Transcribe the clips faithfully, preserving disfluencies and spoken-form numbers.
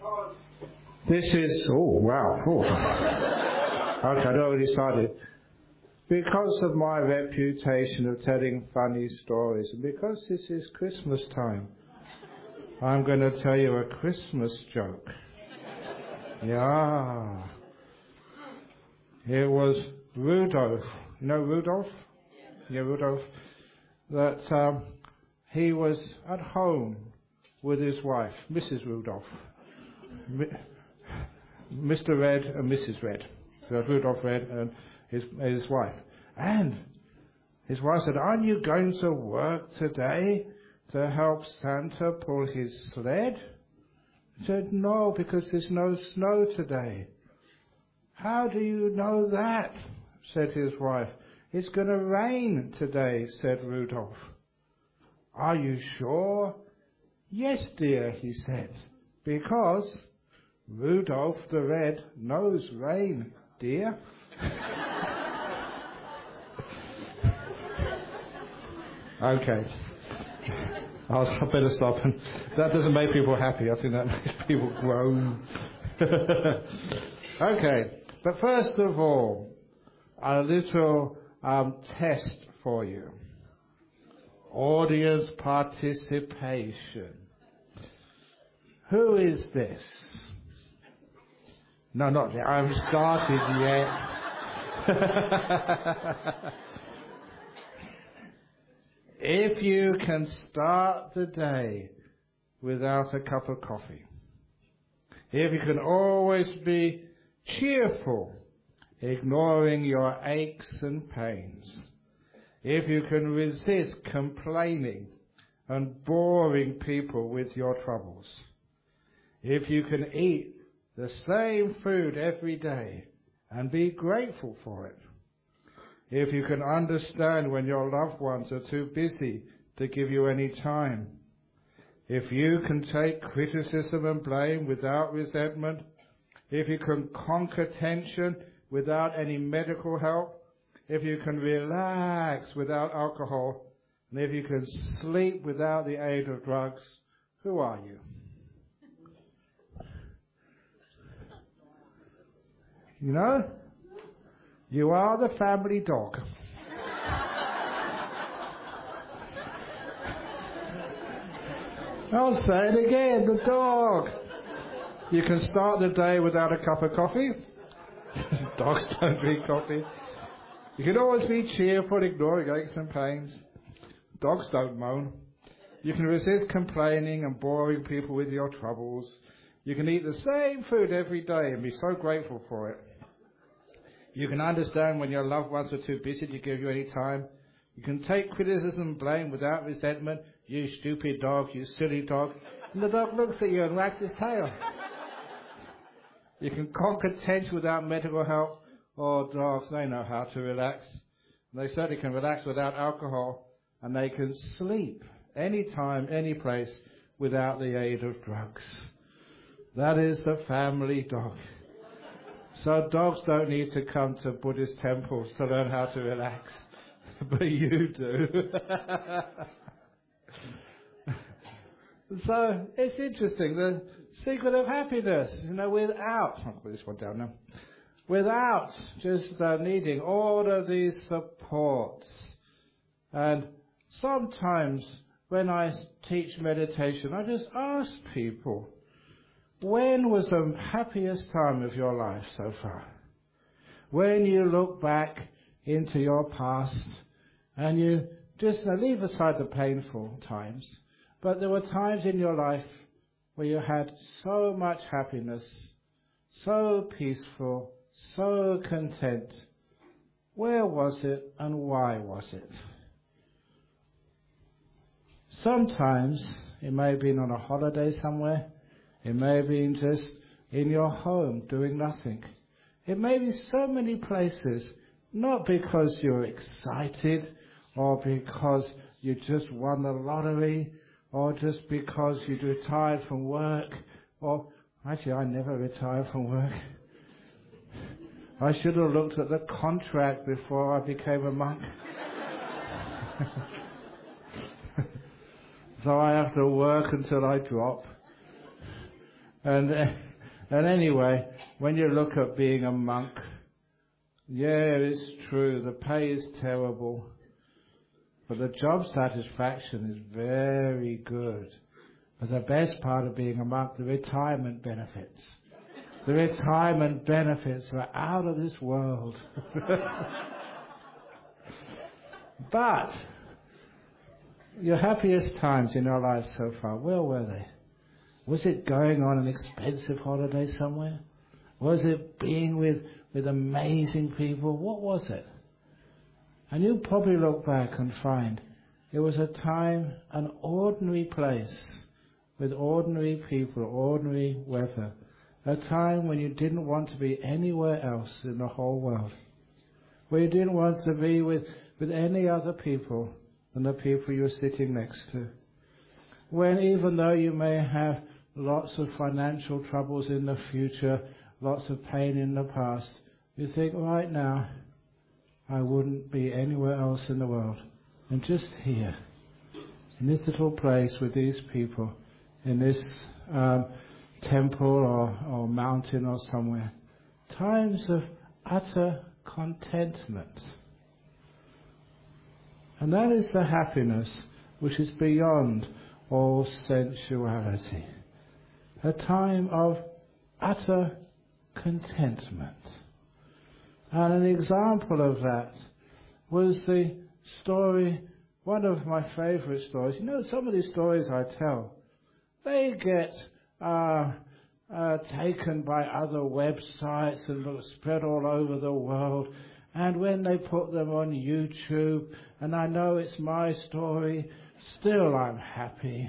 This is, oh, wow. Oh. Okay, I'd already started. Because of my reputation of telling funny stories, and because this is Christmas time, I'm going to tell you a Christmas joke. Yeah. It was Rudolph. You know Rudolph? Yeah, Rudolph. That um, he was at home with his wife, Missus Rudolph. Mi- Mister Red and Missus Red. So Rudolph Red and his, his wife. And his wife said, "Aren't you going to work today to help Santa pull his sled?" He said, "No, because there's no snow today." "How do you know that?" said his wife. "It's going to rain today," said Rudolph. "Are you sure?" "Yes, dear," he said, "because Rudolph the Red knows rain, dear." Okay. I'll, I better stop. That doesn't make people happy. I think that makes people groan. Okay. But first of all, a little um, test for you. Audience participation. Who is this? No, not yet. I haven't started yet. If you can start the day without a cup of coffee, if you can always be cheerful, ignoring your aches and pains, if you can resist complaining and boring people with your troubles, if you can eat the same food every day and be grateful for it, if you can understand when your loved ones are too busy to give you any time, if you can take criticism and blame without resentment, if you can conquer tension without any medical help, if you can relax without alcohol, and if you can sleep without the aid of drugs, who are you? You know? You are the family dog. I'll say it again, the dog. You can start the day without a cup of coffee. Dogs don't drink coffee. You can always be cheerful, ignoring aches and pains. Dogs don't moan. You can resist complaining and boring people with your troubles. You can eat the same food every day and be so grateful for it. You can understand when your loved ones are too busy to give you any time. You can take criticism and blame without resentment. "You stupid dog, you silly dog." And the dog looks at you and wags his tail. You can conquer tension without medical help. Oh, dogs, they know how to relax. And they certainly can relax without alcohol. And they can sleep anytime, any place without the aid of drugs. That is the family dog. So dogs don't need to come to Buddhist temples to learn how to relax. But you do. So it's interesting. The secret of happiness, you know, without, I'll put this one down now, without just uh, needing all of these supports. And sometimes when I teach meditation, I just ask people, when was the happiest time of your life so far? When you look back into your past and you just uh, leave aside the painful times, but there were times in your life where you had so much happiness, so peaceful, so content. Where was it and why was it? Sometimes it may have been on a holiday somewhere. It may have been just in your home doing nothing. It may be so many places, not because you're excited or because you just won the lottery or just because you retired from work, or actually I never retired from work. I should have looked at the contract before I became a monk. So I have to work until I drop. And, uh, and anyway, when you look at being a monk, yeah, it's true, the pay is terrible, but the job satisfaction is very good. But the best part of being a monk, the retirement benefits. The retirement benefits are out of this world. But your happiest times in your life so far, where were they? Was it going on an expensive holiday somewhere? Was it being with, with amazing people? What was it? And you'll probably look back and find it was a time, an ordinary place, with ordinary people, ordinary weather. A time when you didn't want to be anywhere else in the whole world. Where you didn't want to be with, with any other people than the people you're sitting next to. When even though you may have lots of financial troubles in the future, lots of pain in the past, you think, right now, I wouldn't be anywhere else in the world than just here, in this little place with these people, in this um, temple or, or mountain or somewhere. Times of utter contentment. And that is the happiness which is beyond all sensuality. A time of utter contentment. And an example of that was the story, one of my favourite stories. You know, some of these stories I tell, they get uh, uh, taken by other websites and spread all over the world. And when they put them on YouTube, and I know it's my story, still I'm happy.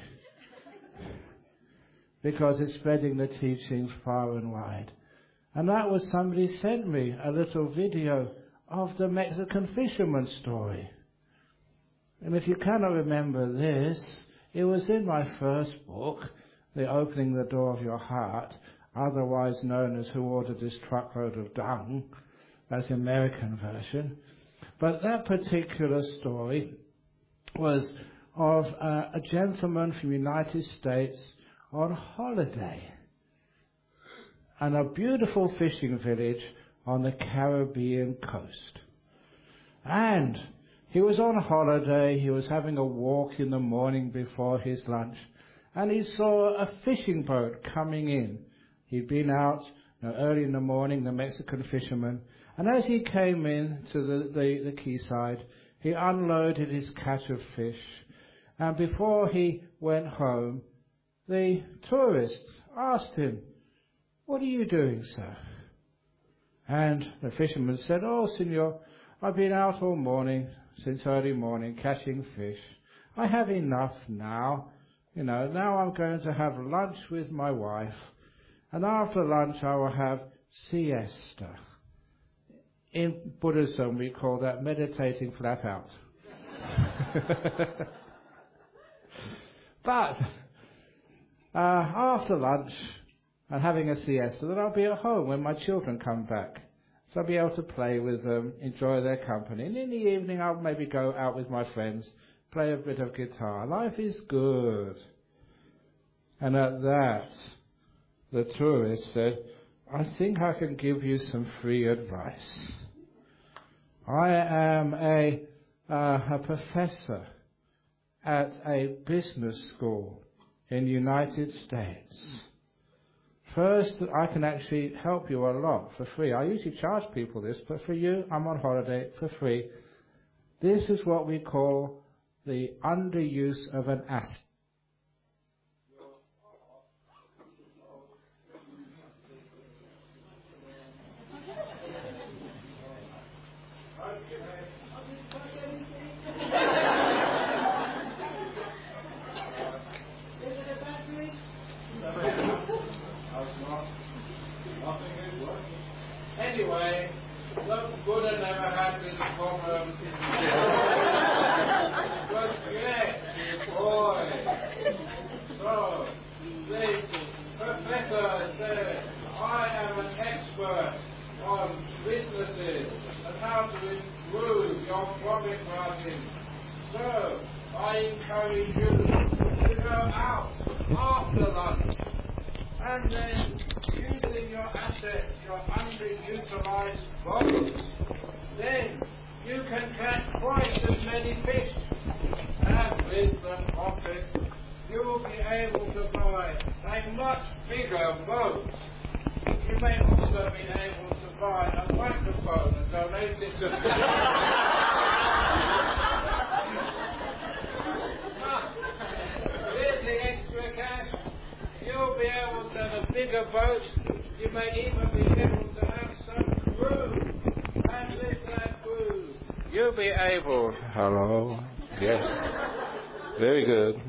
Because it's spreading the teachings far and wide. And that was somebody sent me a little video of the Mexican fisherman story. And if you cannot remember this, it was in my first book, The Opening the Door of Your Heart, otherwise known as Who Ordered This Truckload of Dung. That's the American version. But that particular story was of uh, a gentleman from the United States on holiday and a beautiful fishing village on the Caribbean coast. And he was on holiday, he was having a walk in the morning before his lunch, and he saw a fishing boat coming in. He'd been out you know, early in the morning, the Mexican fisherman, and as he came in to the, the, the quayside, he unloaded his catch of fish, and before he went home, the tourist asked him, "What are you doing, sir?" And the fisherman said, "Oh, senor, I've been out all morning, since early morning, catching fish. I have enough now. You know, now I'm going to have lunch with my wife, and after lunch I will have siesta." In Buddhism, we call that meditating flat out. But uh, after lunch and having a siesta, then I'll be at home when my children come back. So I'll be able to play with them, enjoy their company. And in the evening, I'll maybe go out with my friends, play a bit of guitar. Life is good. And at that, the tourist said, "I think I can give you some free advice. I am a, uh, a professor at a business school in the United States. First, I can actually help you a lot for free. I usually charge people this, but for you, I'm on holiday for free. This is what we call the underuse of an asset." Anyway, the Buddha never had this problem. But yes, boy. So, this professor said, "I am an expert on businesses and how to improve your profit margin. So, I encourage you to go out after lunch and then using your assets, your underutilized boats, then you can catch twice as many fish. And with the profit, you will be able to buy a much bigger boat. You may also be able to buy a microphone and donate it to the With the extra cash, you'll be able to have a bigger boat. You may even be able to have some crew. And with that crew, you'll be able... Hello? Yes. Very good.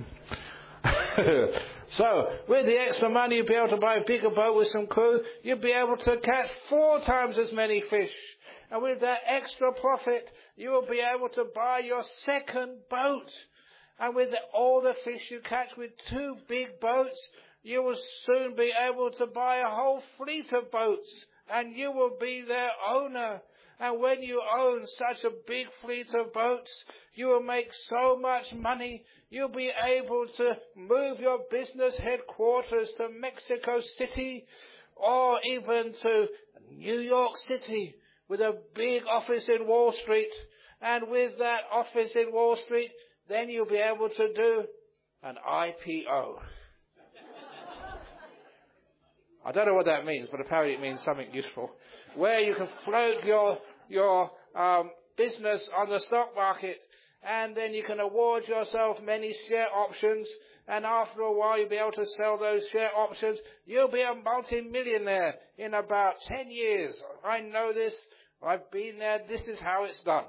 So, with the extra money, you'll be able to buy a bigger boat with some crew. You'll be able to catch four times as many fish. And with that extra profit, you will be able to buy your second boat. And with the, all the fish you catch with two big boats, you will soon be able to buy a whole fleet of boats. And you will be their owner. And when you own such a big fleet of boats, you will make so much money, you'll be able to move your business headquarters to Mexico City or even to New York City with a big office in Wall Street. And with that office in Wall Street, then you'll be able to do an I P O. I don't know what that means, but apparently it means something useful. Where you can float your your um, business on the stock market, and then you can award yourself many share options, and after a while you'll be able to sell those share options. You'll be a multi-millionaire in about ten years. I know this. I've been there. This is how it's done.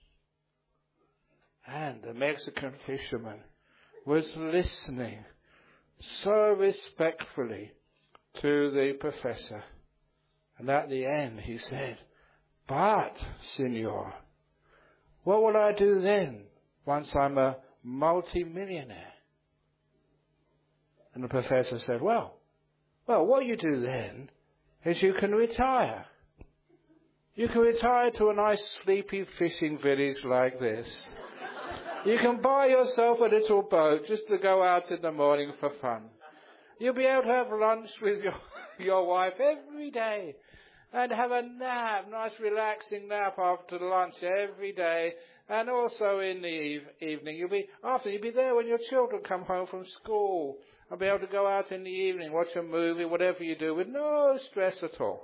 And the Mexican fisherman was listening so respectfully to the professor. And at the end he said, "But, Senor, what will I do then once I'm a multi-millionaire?" And the professor said, well, well, what you do then is you can retire. You can retire to a nice sleepy fishing village like this. You can buy yourself a little boat just to go out in the morning for fun. You'll be able to have lunch with your, your wife every day and have a nap, nice relaxing nap after lunch every day. And also in the eve- evening, you'll be, after you'll be there when your children come home from school and be able to go out in the evening, watch a movie, whatever you do, with no stress at all.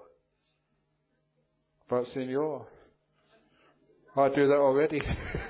But Senor, I do that already.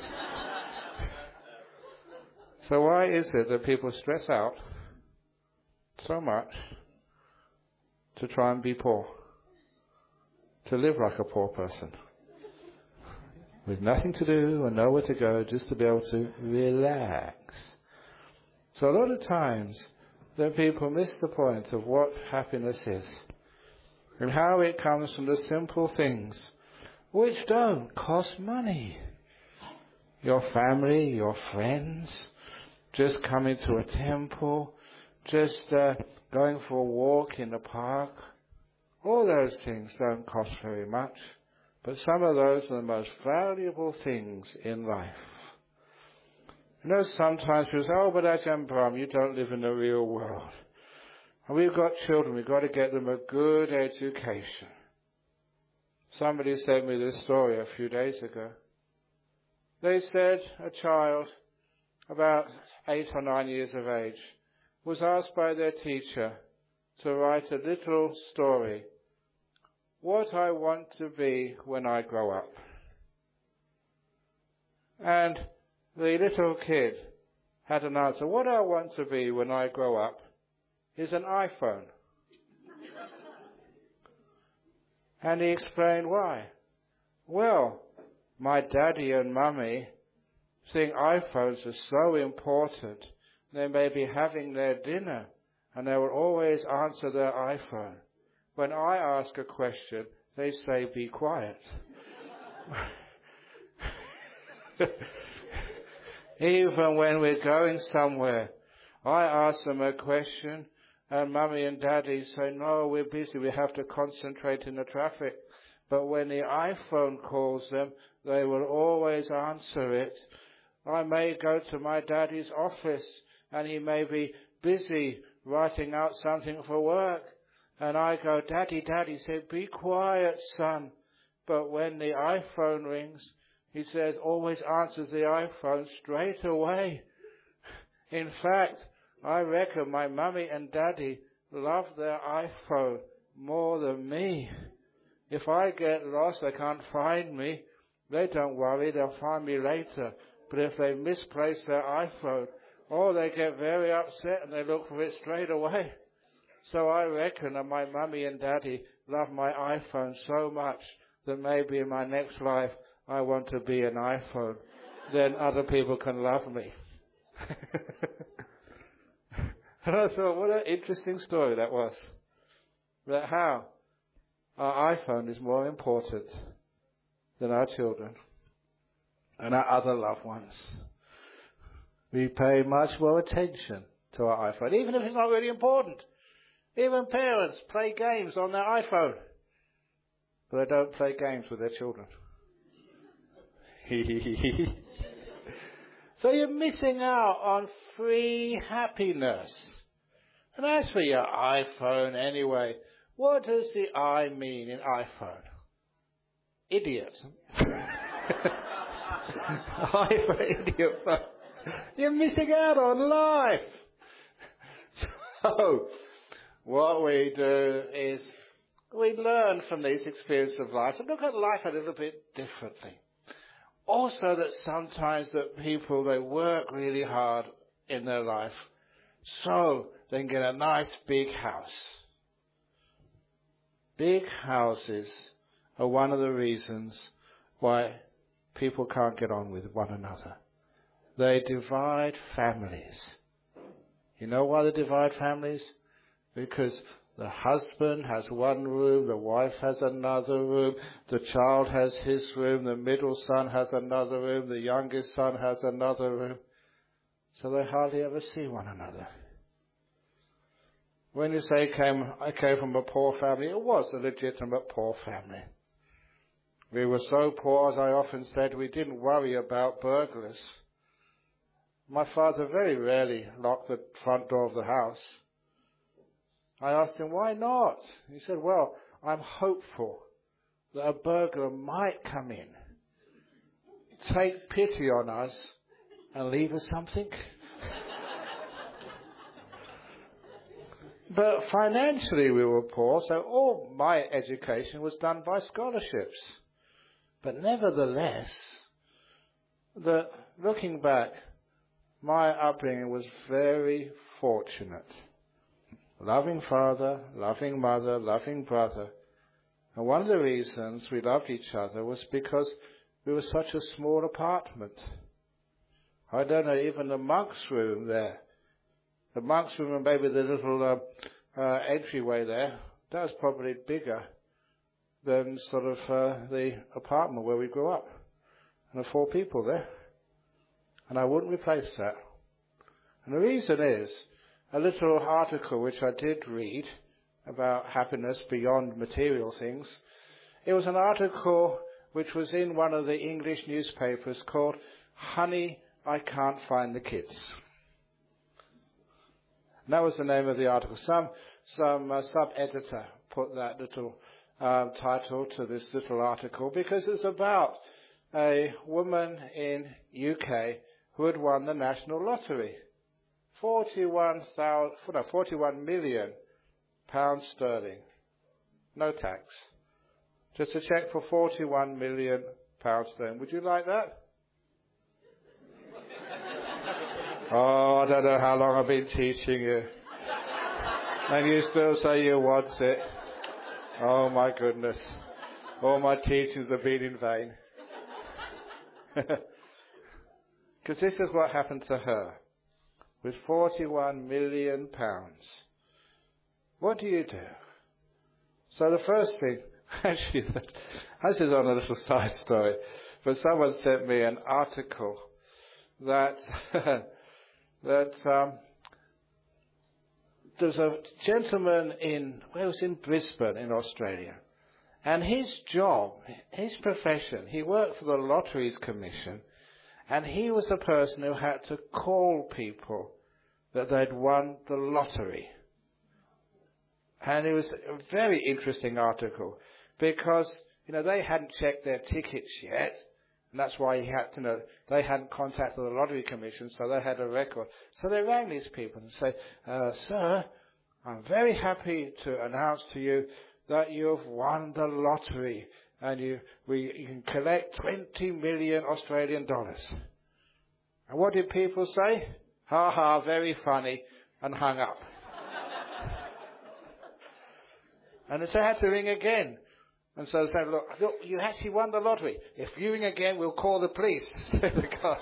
So why is it that people stress out so much to try and be poor? To live like a poor person. With nothing to do and nowhere to go, just to be able to relax. So a lot of times, the people miss the point of what happiness is. And how it comes from the simple things which don't cost money. Your family, your friends, just coming to a temple, just uh, going for a walk in the park. All those things don't cost very much. But some of those are the most valuable things in life. You know, sometimes people say, oh, but Ajahn Brahm, you don't live in the real world. And we've got children, we've got to get them a good education. Somebody sent me this story a few days ago. They said a child, about eight or nine years of age, was asked by their teacher to write a little story. What I want to be when I grow up. And the little kid had an answer. What I want to be when I grow up is an iPhone. And he explained why. Well, my daddy and mummy think iPhones are so important. They may be having their dinner and they will always answer their iPhone. When I ask a question, they say, be quiet. Even when we're going somewhere, I ask them a question, and Mummy and Daddy say, no, we're busy, we have to concentrate in the traffic. But when the iPhone calls them, they will always answer it. I may go to my daddy's office, and he may be busy writing out something for work. And I go, Daddy, Daddy, he said, be quiet, son. But when the iPhone rings, he says, always answers the iPhone straight away. In fact, I reckon my mummy and daddy love their iPhone more than me. If I get lost, they can't find me. They don't worry, they'll find me later. But if they misplace their iPhone, oh, they get very upset and they look for it straight away. So I reckon that my mummy and daddy love my iPhone so much that maybe in my next life I want to be an iPhone. Then other people can love me. And I thought, what an interesting story that was. That how our iPhone is more important than our children and our other loved ones. We pay much more attention to our iPhone, even if it's not really important. Even parents play games on their iPhone, but they don't play games with their children. So you're missing out on free happiness. And as for your iPhone anyway, what does the I mean in iPhone? Idiot. I for idiot. You're missing out on life. So, what we do is we learn from these experiences of life and look at life a little bit differently. Also that sometimes that people, they work really hard in their life so they can get a nice big house. Big houses are one of the reasons why people can't get on with one another. They divide families. You know why they divide families? Because the husband has one room, the wife has another room, the child has his room, the middle son has another room, the youngest son has another room. So they hardly ever see one another. When you say came, I came from a poor family, it was a legitimate poor family. We were so poor, as I often said, we didn't worry about burglars. My father very rarely locked the front door of the house. I asked him, why not? He said, well, I'm hopeful that a burglar might come in, take pity on us, and leave us something. But financially we were poor, so all my education was done by scholarships. But nevertheless, the, looking back, my upbringing was very fortunate. Loving father, loving mother, loving brother. And one of the reasons we loved each other was because we were such a small apartment. I don't know, even the monk's room there, the monk's room and maybe the little uh, uh, entryway there, that was probably bigger than sort of uh, the apartment where we grew up. And there were four people there. And I wouldn't replace that. And the reason is, a little article which I did read about happiness beyond material things. It was an article which was in one of the English newspapers called Honey, I Can't Find the Kids. And that was the name of the article. Some some uh, sub-editor put that little uh, title to this little article because it was about a woman in U K who had won the national lottery. forty-one thousand, no, forty-one million pounds sterling. No tax. Just a cheque for forty-one million pounds sterling. Would you like that? Oh, I don't know how long I've been teaching you. And you still say you want it. Oh my goodness. All my teachings have been in vain. Because this is what happened to her. With forty-one million pounds. What do you do? So the first thing, actually, this is on a little side story, but someone sent me an article that that um, there's a gentleman in, well, it was in Brisbane in Australia, and his job, his profession, he worked for the Lotteries Commission, and he was the person who had to call people that they'd won the lottery. And it was a very interesting article because, you know, they hadn't checked their tickets yet. And that's why he had to know, they hadn't contacted the Lottery Commission, so they had a record. So they rang these people and said, uh, sir, I'm very happy to announce to you that you've won the lottery and you, we, you can collect twenty million Australian dollars. And what did people say? Ha ha, very funny, and hung up. And so they had to ring again. And so they said, look, look, you actually won the lottery. If you ring again, we'll call the police. Said the guy.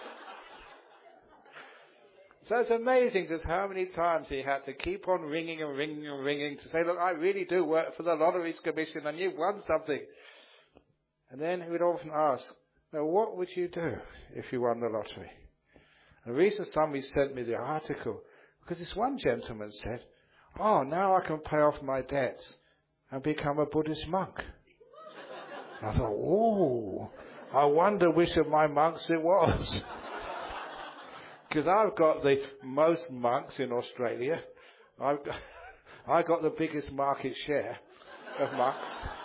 So it's amazing just how many times he had to keep on ringing and ringing and ringing to say, look, I really do work for the Lotteries Commission and you've won something. And then he would often ask, now what would you do if you won the lottery? And the reason somebody sent me the article, because this one gentleman said, oh, now I can pay off my debts and become a Buddhist monk. I thought, oh, I wonder which of my monks it was. Because I've got the most monks in Australia. I've got, I got the biggest market share of monks.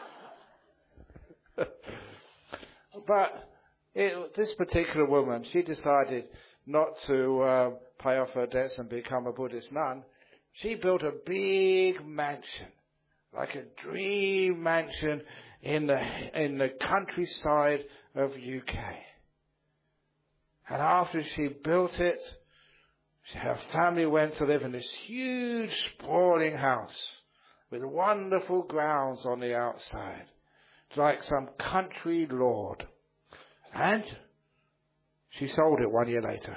But it, this particular woman, she decided not to uh, pay off her debts and become a Buddhist nun. She built a big mansion, like a dream mansion in the in the countryside of U K. And after she built it, her family went to live in this huge, sprawling house with wonderful grounds on the outside. It's like some country lord. And she sold it one year later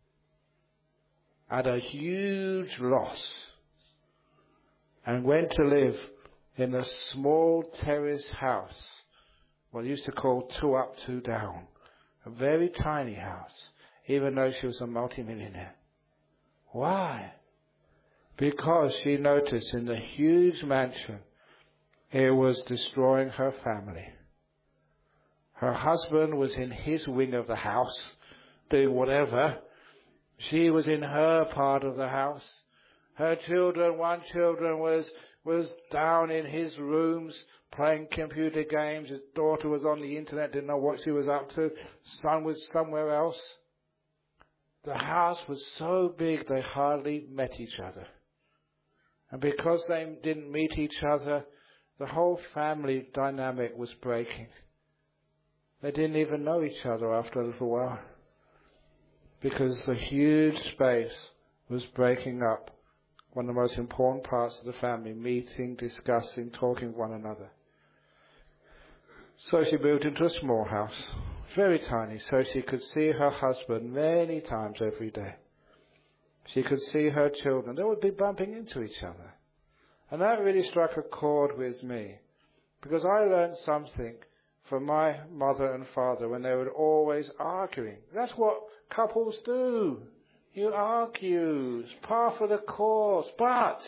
at a huge loss and went to live in a small terrace house, what they used to call two up, two down. A very tiny house, even though she was a multimillionaire. Why? Because she noticed in the huge mansion, it was destroying her family. Her husband was in his wing of the house, doing whatever. She was in her part of the house. Her children, one children was, was down in his rooms, playing computer games. His daughter was on the internet, didn't know what she was up to. Son was somewhere else. The house was so big they hardly met each other. And because they didn't meet each other, the whole family dynamic was breaking. They didn't even know each other after a little while. Because the huge space was breaking up one of the most important parts of the family, meeting, discussing, talking with one another. So she moved into a small house, very tiny, so she could see her husband many times every day. She could see her children. They would be bumping into each other. And that really struck a chord with me, because I learned something from my mother and father when they were always arguing. That's what couples do. You argue. It's par for the course. But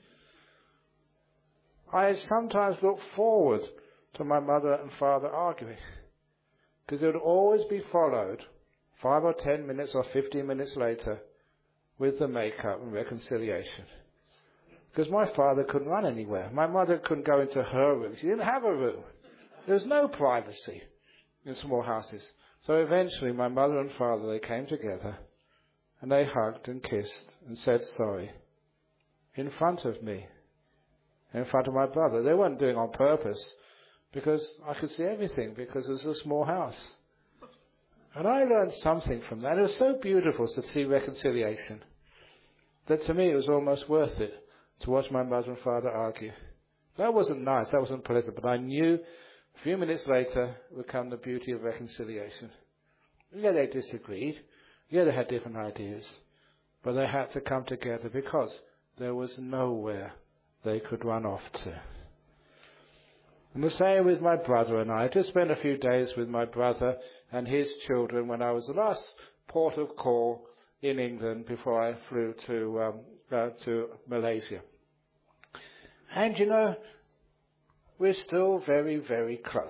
I sometimes look forward to my mother and father arguing, because it would always be followed five or ten minutes or fifteen minutes later with the make-up and reconciliation. Because my father couldn't run anywhere. My mother couldn't go into her room. She didn't have a room. There was no privacy in small houses. So eventually my mother and father, they came together and they hugged and kissed and said sorry in front of me, in front of my brother. They weren't doing it on purpose, because I could see everything, because it was a small house. And I learned something from that. It was so beautiful to see reconciliation that to me it was almost worth it to watch my mother and father argue. That wasn't nice, that wasn't pleasant, but I knew a few minutes later would come the beauty of reconciliation. Yeah, they disagreed. Yeah, they had different ideas. But they had to come together because there was nowhere they could run off to. And the same with my brother and I. I just spent a few days with my brother and his children when I was the last port of call in England before I flew to um, uh, to Malaysia. And you know, we're still very, very close.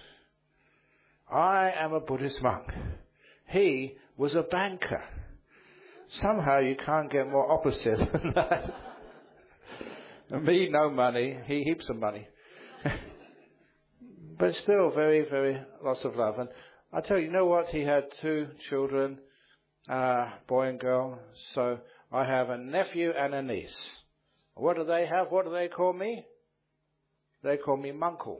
I am a Buddhist monk. He was a banker. Somehow you can't get more opposite than that. Me, no money. He, heaps of money. But still, very, very lots of love. And I tell you, you know what? He had two children, uh, boy and girl. So I have a nephew and a niece. What do they have? What do they call me? They call me Munkle.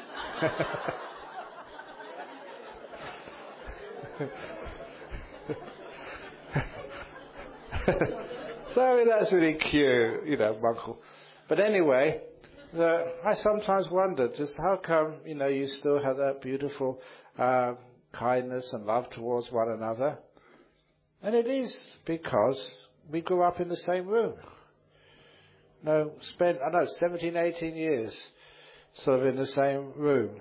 So that's really cute, you know, Munkle. But anyway, uh, I sometimes wonder just how come, you know, you still have that beautiful uh, kindness and love towards one another. And it is because we grew up in the same room. No, spent, I know, seventeen, eighteen years sort of in the same room.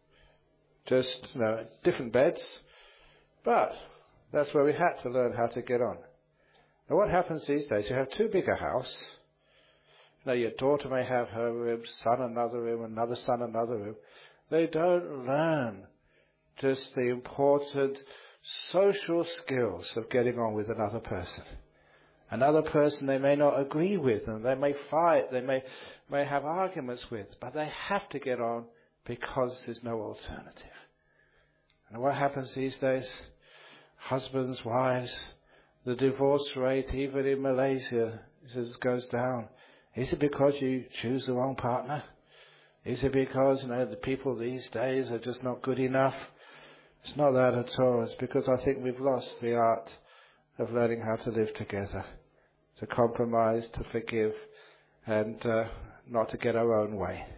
Just, you know, different beds. But that's where we had to learn how to get on. Now what happens these days, you have too big a house. You know, your daughter may have her room, son another room, another son another room. They don't learn just the important social skills of getting on with another person. Another person they may not agree with, and they may fight, they may, may have arguments with, but they have to get on because there's no alternative. And what happens these days? Husbands, wives, the divorce rate, even in Malaysia, it goes down. Is it because you choose the wrong partner? Is it because, you know, the people these days are just not good enough? It's not that at all. It's because I think we've lost the art of learning how to live together, to compromise, to forgive, and uh, not to get our own way.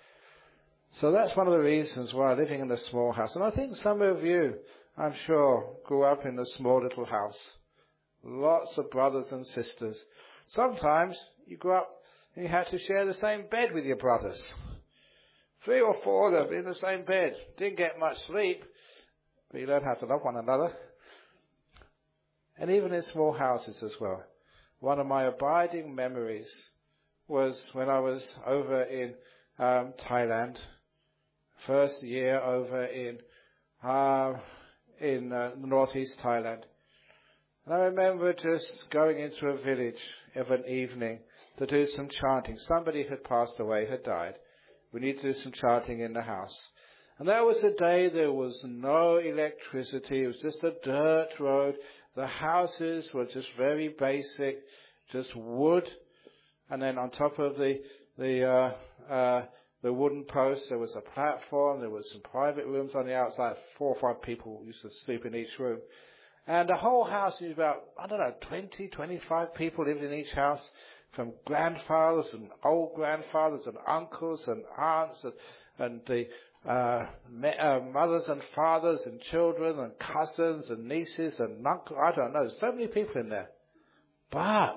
So that's one of the reasons why living in a small house. And I think some of you, I'm sure, grew up in a small little house. Lots of brothers and sisters. Sometimes you grew up and you had to share the same bed with your brothers. Three or four of them in the same bed. Didn't get much sleep, but you learned how to love one another. And even in small houses as well. One of my abiding memories was when I was over in um, Thailand. First year over in uh, in uh, northeast Thailand. And I remember just going into a village of an evening to do some chanting. Somebody had passed away, had died. We needed to do some chanting in the house. And that was a day there was no electricity. It was just a dirt road. The houses were just very basic, just wood. And then on top of the the uh, uh, the wooden posts, there was a platform. There was some private rooms on the outside. Four or five people used to sleep in each room. And the whole house is about, I don't know, twenty, twenty-five people lived in each house, from grandfathers and old grandfathers and uncles and aunts and, and the uh, me, uh, mothers and fathers and children and cousins and nieces and uncles. I don't know, so many people in there. But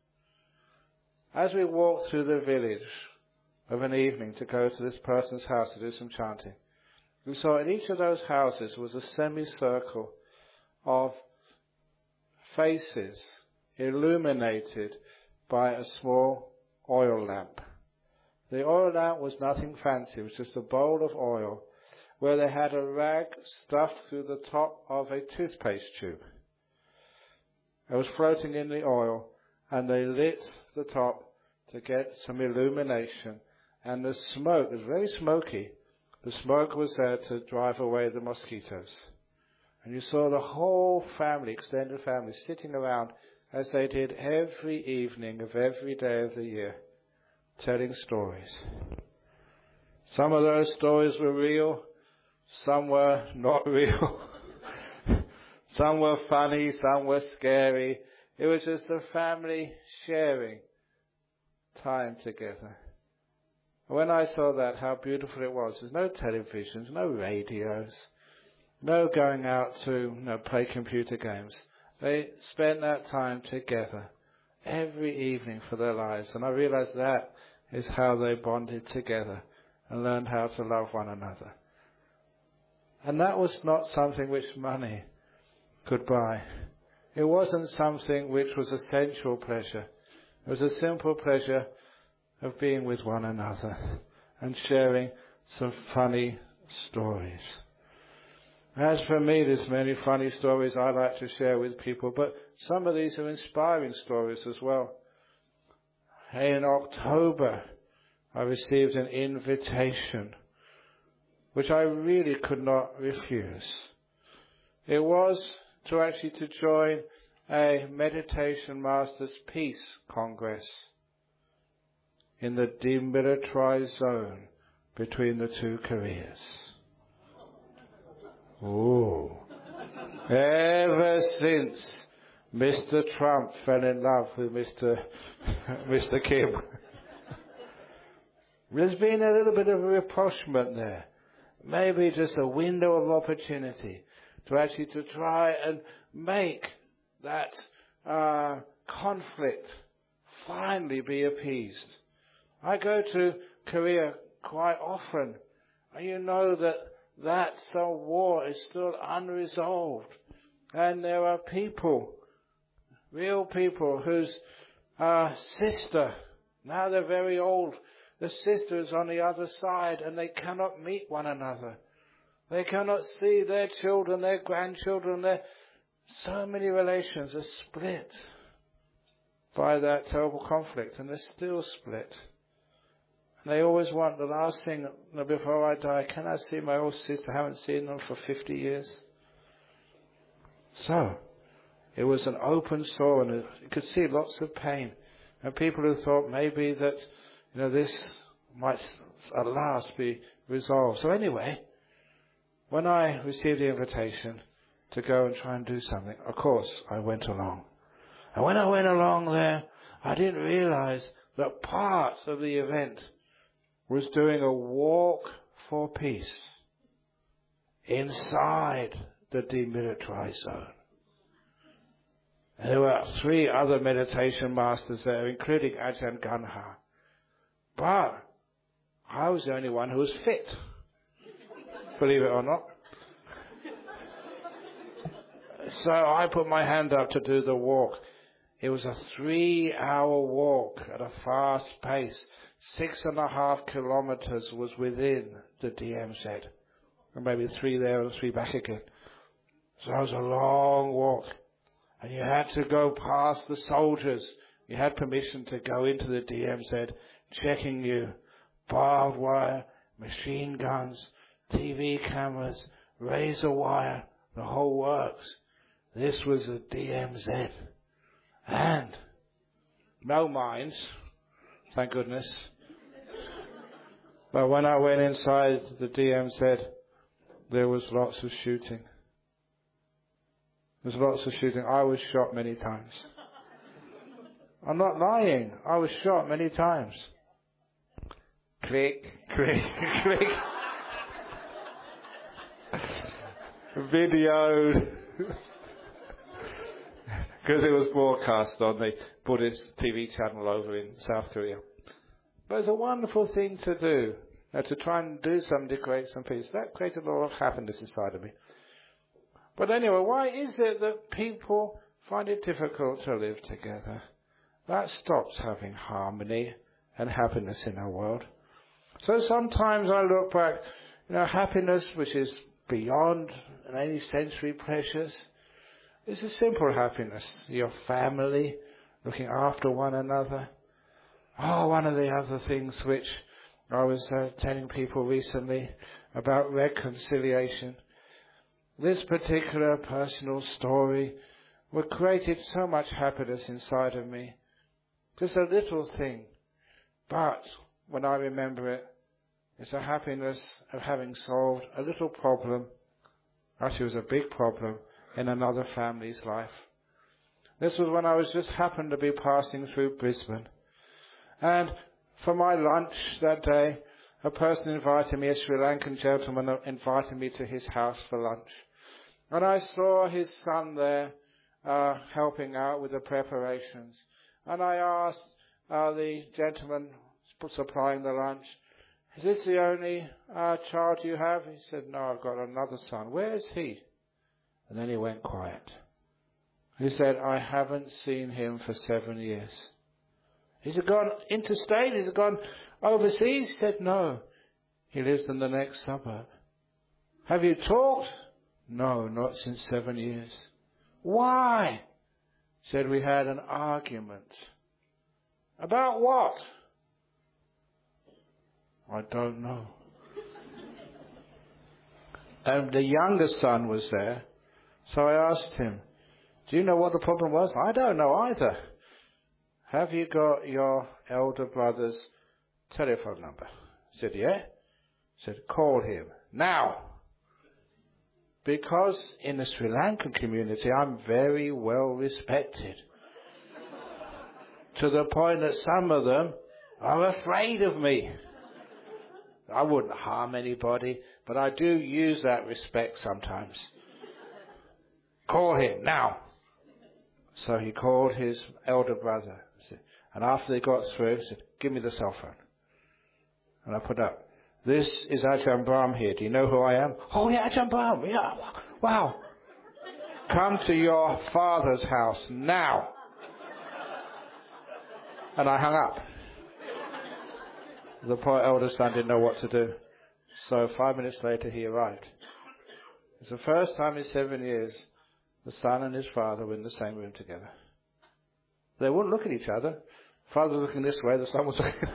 as we walked through the village of an evening to go to this person's house to do some chanting, we saw in each of those houses was a semicircle of faces illuminated by a small oil lamp. The oil lamp was nothing fancy. It was just a bowl of oil where they had a rag stuffed through the top of a toothpaste tube. It was floating in the oil, and they lit the top to get some illumination. And the smoke was very smoky. The smoke was there to drive away the mosquitoes. And you saw the whole family, extended family, sitting around as they did every evening of every day of the year, telling stories. Some of those stories were real, some were not real. Some were funny, some were scary. It was just a family sharing time together. When I saw that, how beautiful it was. There's no televisions, no radios. No going out to you know, play computer games. They spent that time together every evening for their lives. And I realized that is how they bonded together and learned how to love one another. And that was not something which money could buy. It wasn't something which was a sensual pleasure. It was a simple pleasure of being with one another and sharing some funny stories. As for me, there's many funny stories I like to share with people, but some of these are inspiring stories as well. In October I received an invitation which I really could not refuse. It was to actually to join a Meditation Masters Peace Congress in the demilitarized zone between the two Koreas. Ooh. Ever since Mister Trump fell in love with Mister Mister Kim, there's been a little bit of a rapprochement there. Maybe just a window of opportunity to actually to try and make that uh, conflict finally be appeased. I go to Korea quite often, and you know that that some war is still unresolved, and there are people, real people, whose uh, sister, now they're very old, the sister is on the other side, and they cannot meet one another. They cannot see their children, their grandchildren. Their so many relations are split by that terrible conflict, and they're still split. And they always want the last thing before I die. Can I see my old sister? I haven't seen them for fifty years. So it was an open sore, and you could see lots of pain. And people who thought maybe that, you know, this might at last be resolved. So anyway, when I received the invitation to go and try and do something, of course, I went along. And when I went along there, I didn't realize that part of the event was doing a walk for peace inside the demilitarized zone. And there were three other meditation masters there, including Ajahn Ganha. But I was the only one who was fit, believe it or not. So I put my hand up to do the walk. It was a three-hour walk at a fast pace. Six and a half kilometers was within the D M Z. And maybe three there and three back again. So it was a long walk. And you had to go past the soldiers. You had permission to go into the D M Z, checking you. Barbed wire, machine guns, T V cameras, razor wire, the whole works. This was a D M Z. And no mines, thank goodness. But when I went inside the D M Z, there was lots of shooting. There was lots of shooting. I was shot many times. I'm not lying. I was shot many times. Click, click, click. Videoed. Because it was broadcast on the Buddhist T V channel over in South Korea. But it's a wonderful thing to do, uh, to try and do something to create some peace. That created a lot of happiness inside of me. But anyway, why is it that people find it difficult to live together? That stops having harmony and happiness in our world. So sometimes I look back, you know, happiness which is beyond any sensory pleasures. It's a simple happiness. Your family, looking after one another. Oh, one of the other things which I was uh, telling people recently about reconciliation. This particular personal story what created so much happiness inside of me. Just a little thing. But when I remember it, it's a happiness of having solved a little problem. Actually, it was a big problem in another family's life. This was when I was just happened to be passing through Brisbane. And for my lunch that day, a person invited me, a Sri Lankan gentleman invited me to his house for lunch. And I saw his son there uh, helping out with the preparations. And I asked uh, the gentleman supplying the lunch, "Is this the only uh, child you have?" He said, "No, I've got another son." "Where is he?" And then he went quiet. He said, "I haven't seen him for seven years. Has he gone interstate? Has he gone overseas?" He said, "No. He lives in the next suburb." "Have you talked?" "No, not since seven years." "Why?" He said, "We had an argument." "About what?" I don't know. And the younger son was there, so I asked him, do you know what the problem was? I don't know either. Have you got your elder brother's telephone number? I said, yeah. I said, call him now. Because in the Sri Lankan community, I'm very well respected. To the point that some of them are afraid of me. I wouldn't harm anybody, but I do use that respect sometimes. Call him now. So he called his elder brother. And after they got through, he said, give me the cell phone. And I put up, this is Ajahn Brahm here. Do you know who I am? Oh, yeah, Ajahn Brahm. Yeah, wow. Come to your father's house now. And I hung up. The poor elder son didn't know what to do. So five minutes later, he arrived. It's the first time in seven years the son and his father were in the same room together. They wouldn't look at each other. Father was looking this way, the son was looking...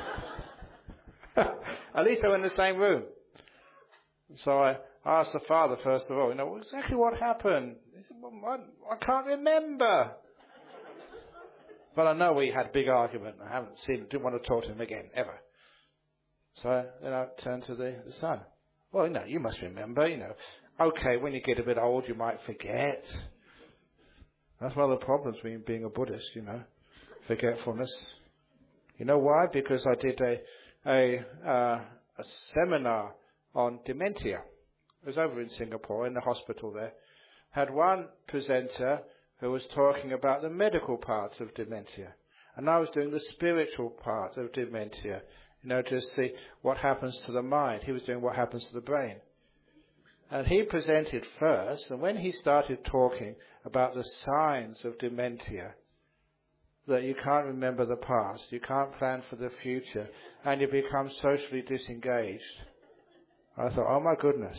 At least they were in the same room. So I asked the father, first of all, you know, exactly what happened? He said, well, I, I can't remember. But I know we had a big argument. I haven't seen him, didn't want to talk to him again, ever. So then I turned to the, the son. Well, you know, you must remember, you know. Okay, when you get a bit old, you might forget. That's one of the problems with being a Buddhist, you know. Forgetfulness. You know why? Because I did a a, uh, a seminar on dementia. It was over in Singapore, in the hospital there. Had one presenter who was talking about the medical parts of dementia. And I was doing the spiritual part of dementia. You know, to see what happens to the mind. He was doing what happens to the brain. And he presented first, and when he started talking about the signs of dementia, that you can't remember the past, you can't plan for the future, and you become socially disengaged, I thought, oh my goodness.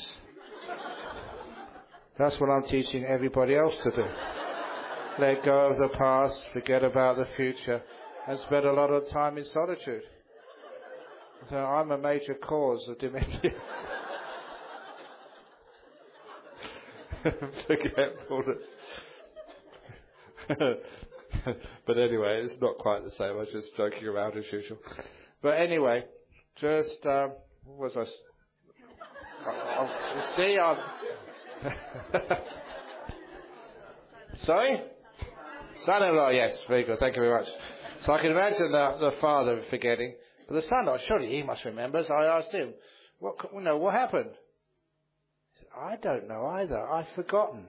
That's what I'm teaching everybody else to do. Let go of the past, forget about the future, and spend a lot of time in solitude. So I'm a major cause of dementia. Forgetfulness. But anyway, it's not quite the same. I was just joking around as usual. But anyway, just, um, what was I... I, I see, I'm... Sorry? Son-in-law, yes, very good, thank you very much. So I can imagine the, the father forgetting, but the son, oh, surely he must remember. So I asked him, what, you know, what happened? He said, I don't know either, I've forgotten.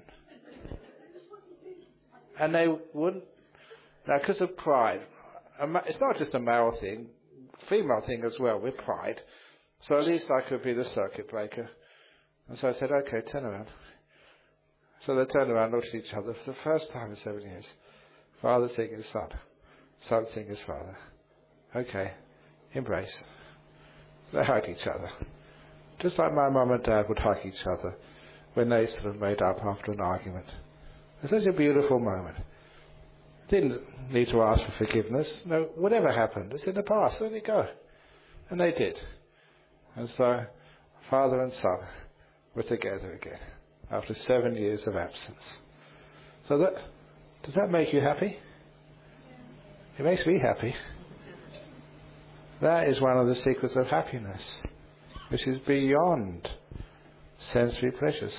And they wouldn't, now because of pride, it's not just a male thing, female thing as well, with pride. So at least I could be the circuit breaker. And so I said, okay, turn around. So they turned around and looked at each other for the first time in seven years. Father seeing his son, son seeing his father. Okay, embrace. They hugged each other. Just like my mum and dad would hug each other when they sort of made up after an argument. It's such a beautiful moment. Didn't need to ask for forgiveness. No, whatever happened, it's in the past. Let it go. And they did. And so, father and son were together again after seven years of absence. So that, does that make you happy? It makes me happy. That is one of the secrets of happiness, which is beyond sensory pleasures.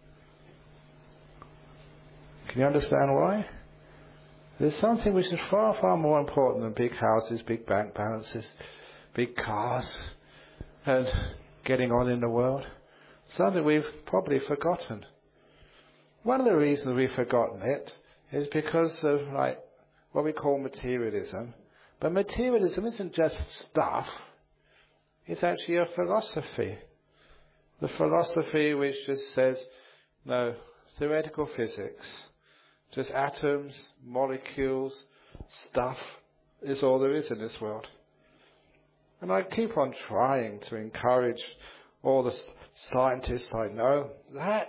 Can you understand why? There's something which is far, far more important than big houses, big bank balances, big cars, and getting on in the world. Something we've probably forgotten. One of the reasons we've forgotten it is because of like what we call materialism. But materialism isn't just stuff. It's actually a philosophy. The philosophy which just says, no, theoretical physics, just atoms, molecules, stuff is all there is in this world. And I keep on trying to encourage all the scientists I know that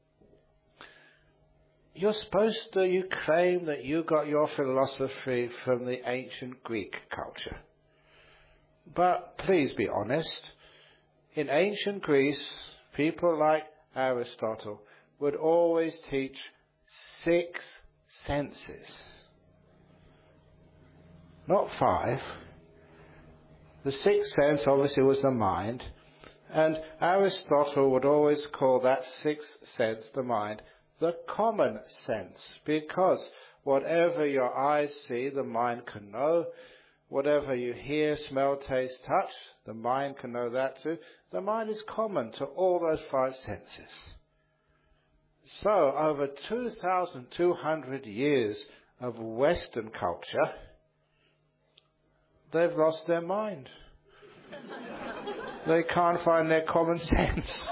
you're supposed to, you claim that you got your philosophy from the ancient Greek culture. But please be honest. In ancient Greece, people like Aristotle would always teach six senses. Not five. The sixth sense obviously was the mind. And Aristotle would always call that sixth sense, the mind, the common sense. Because whatever your eyes see, the mind can know. Whatever you hear, smell, taste, touch, the mind can know that too. The mind is common to all those five senses. So, over two thousand two hundred years of Western culture, they've lost their mind. They can't find their common sense.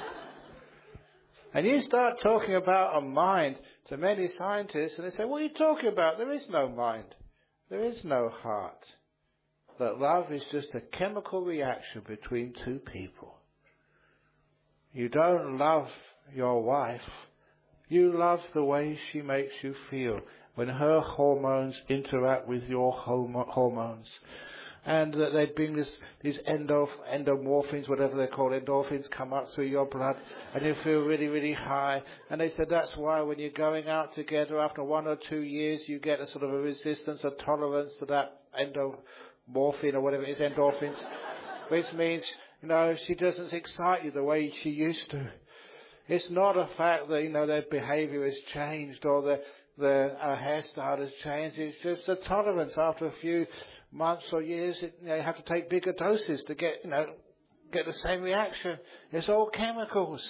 And you start talking about a mind to many scientists, and they say, what are you talking about? There is no mind. There is no heart. That love is just a chemical reaction between two people. You don't love your wife. You love the way she makes you feel when her hormones interact with your hormones. And that they bring this, these endorph, endomorphins, whatever they're called, endorphins come up through your blood, and you feel really, really high. And they said that's why when you're going out together after one or two years, you get a sort of a resistance, a tolerance to that endomorphin or whatever it is, endorphins, which means, you know, she doesn't excite you the way she used to. It's not a fact that, you know, their behaviour has changed or their, their uh, hairstyle has changed. It's just a tolerance. After a few months or years, it, you know, you have to take bigger doses to get, you know, get the same reaction. It's all chemicals.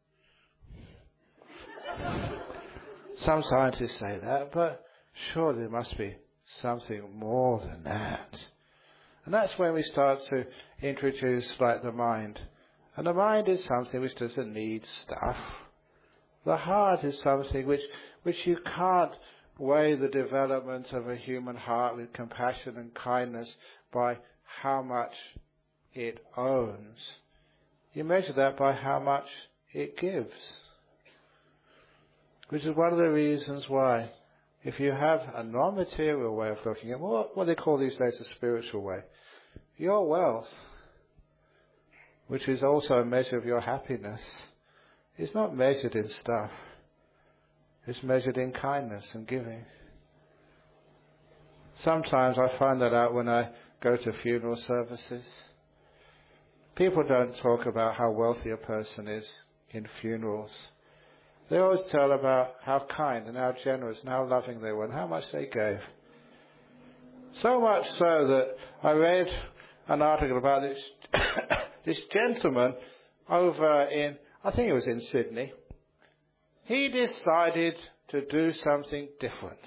Some scientists say that, but surely there must be something more than that. And that's when we start to introduce, like, the mind. And the mind is something which doesn't need stuff. The heart is something which, which you can't weigh the development of a human heart with compassion and kindness by how much it owns. You measure that by how much it gives. Which is one of the reasons why, if you have a non-material way of looking at what, what they call these days a spiritual way, your wealth, which is also a measure of your happiness, is not measured in stuff. It's measured in kindness and giving. Sometimes I find that out when I go to funeral services. People don't talk about how wealthy a person is in funerals. They always tell about how kind and how generous and how loving they were and how much they gave. So much so that I read an article about this this gentleman over in, I think it was in Sydney. He decided to do something different.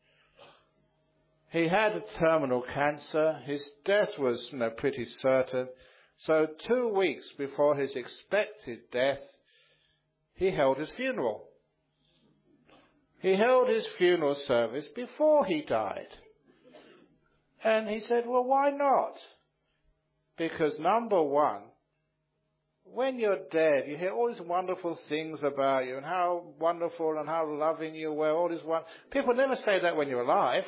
He had a terminal cancer. His death was, you know, pretty certain. So two weeks before his expected death, he held his funeral. He held his funeral service before he died. And he said, well, why not? Because number one, when you're dead, you hear all these wonderful things about you and how wonderful and how loving you were. All these one people never say that when you're alive.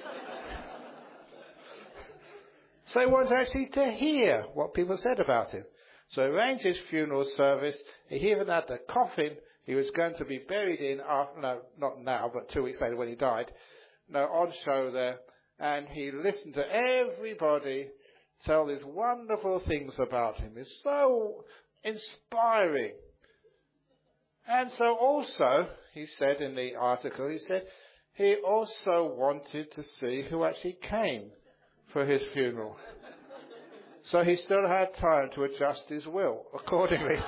So he wanted actually to hear what people said about him. So he arranged his funeral service. He even had the coffin he was going to be buried in, after, no, not now, but two weeks later when he died, no, on show there. And he listened to everybody tell these wonderful things about him. It's so inspiring. And so also, he said in the article, he said he also wanted to see who actually came for his funeral. So he still had time to adjust his will accordingly.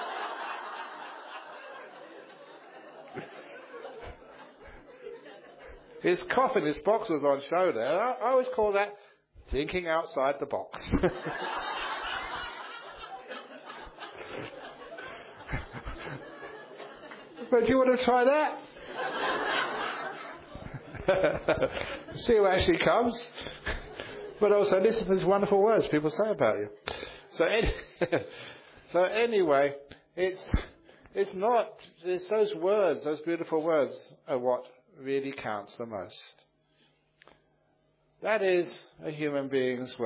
His coffin, his box was on show there. I, I always call that thinking outside the box. But do you want to try that? See who actually comes. But also listen to these wonderful words people say about you. So, any, so anyway, it's it's not, it's those words, those beautiful words are what really counts the most. That is a human being's wealth.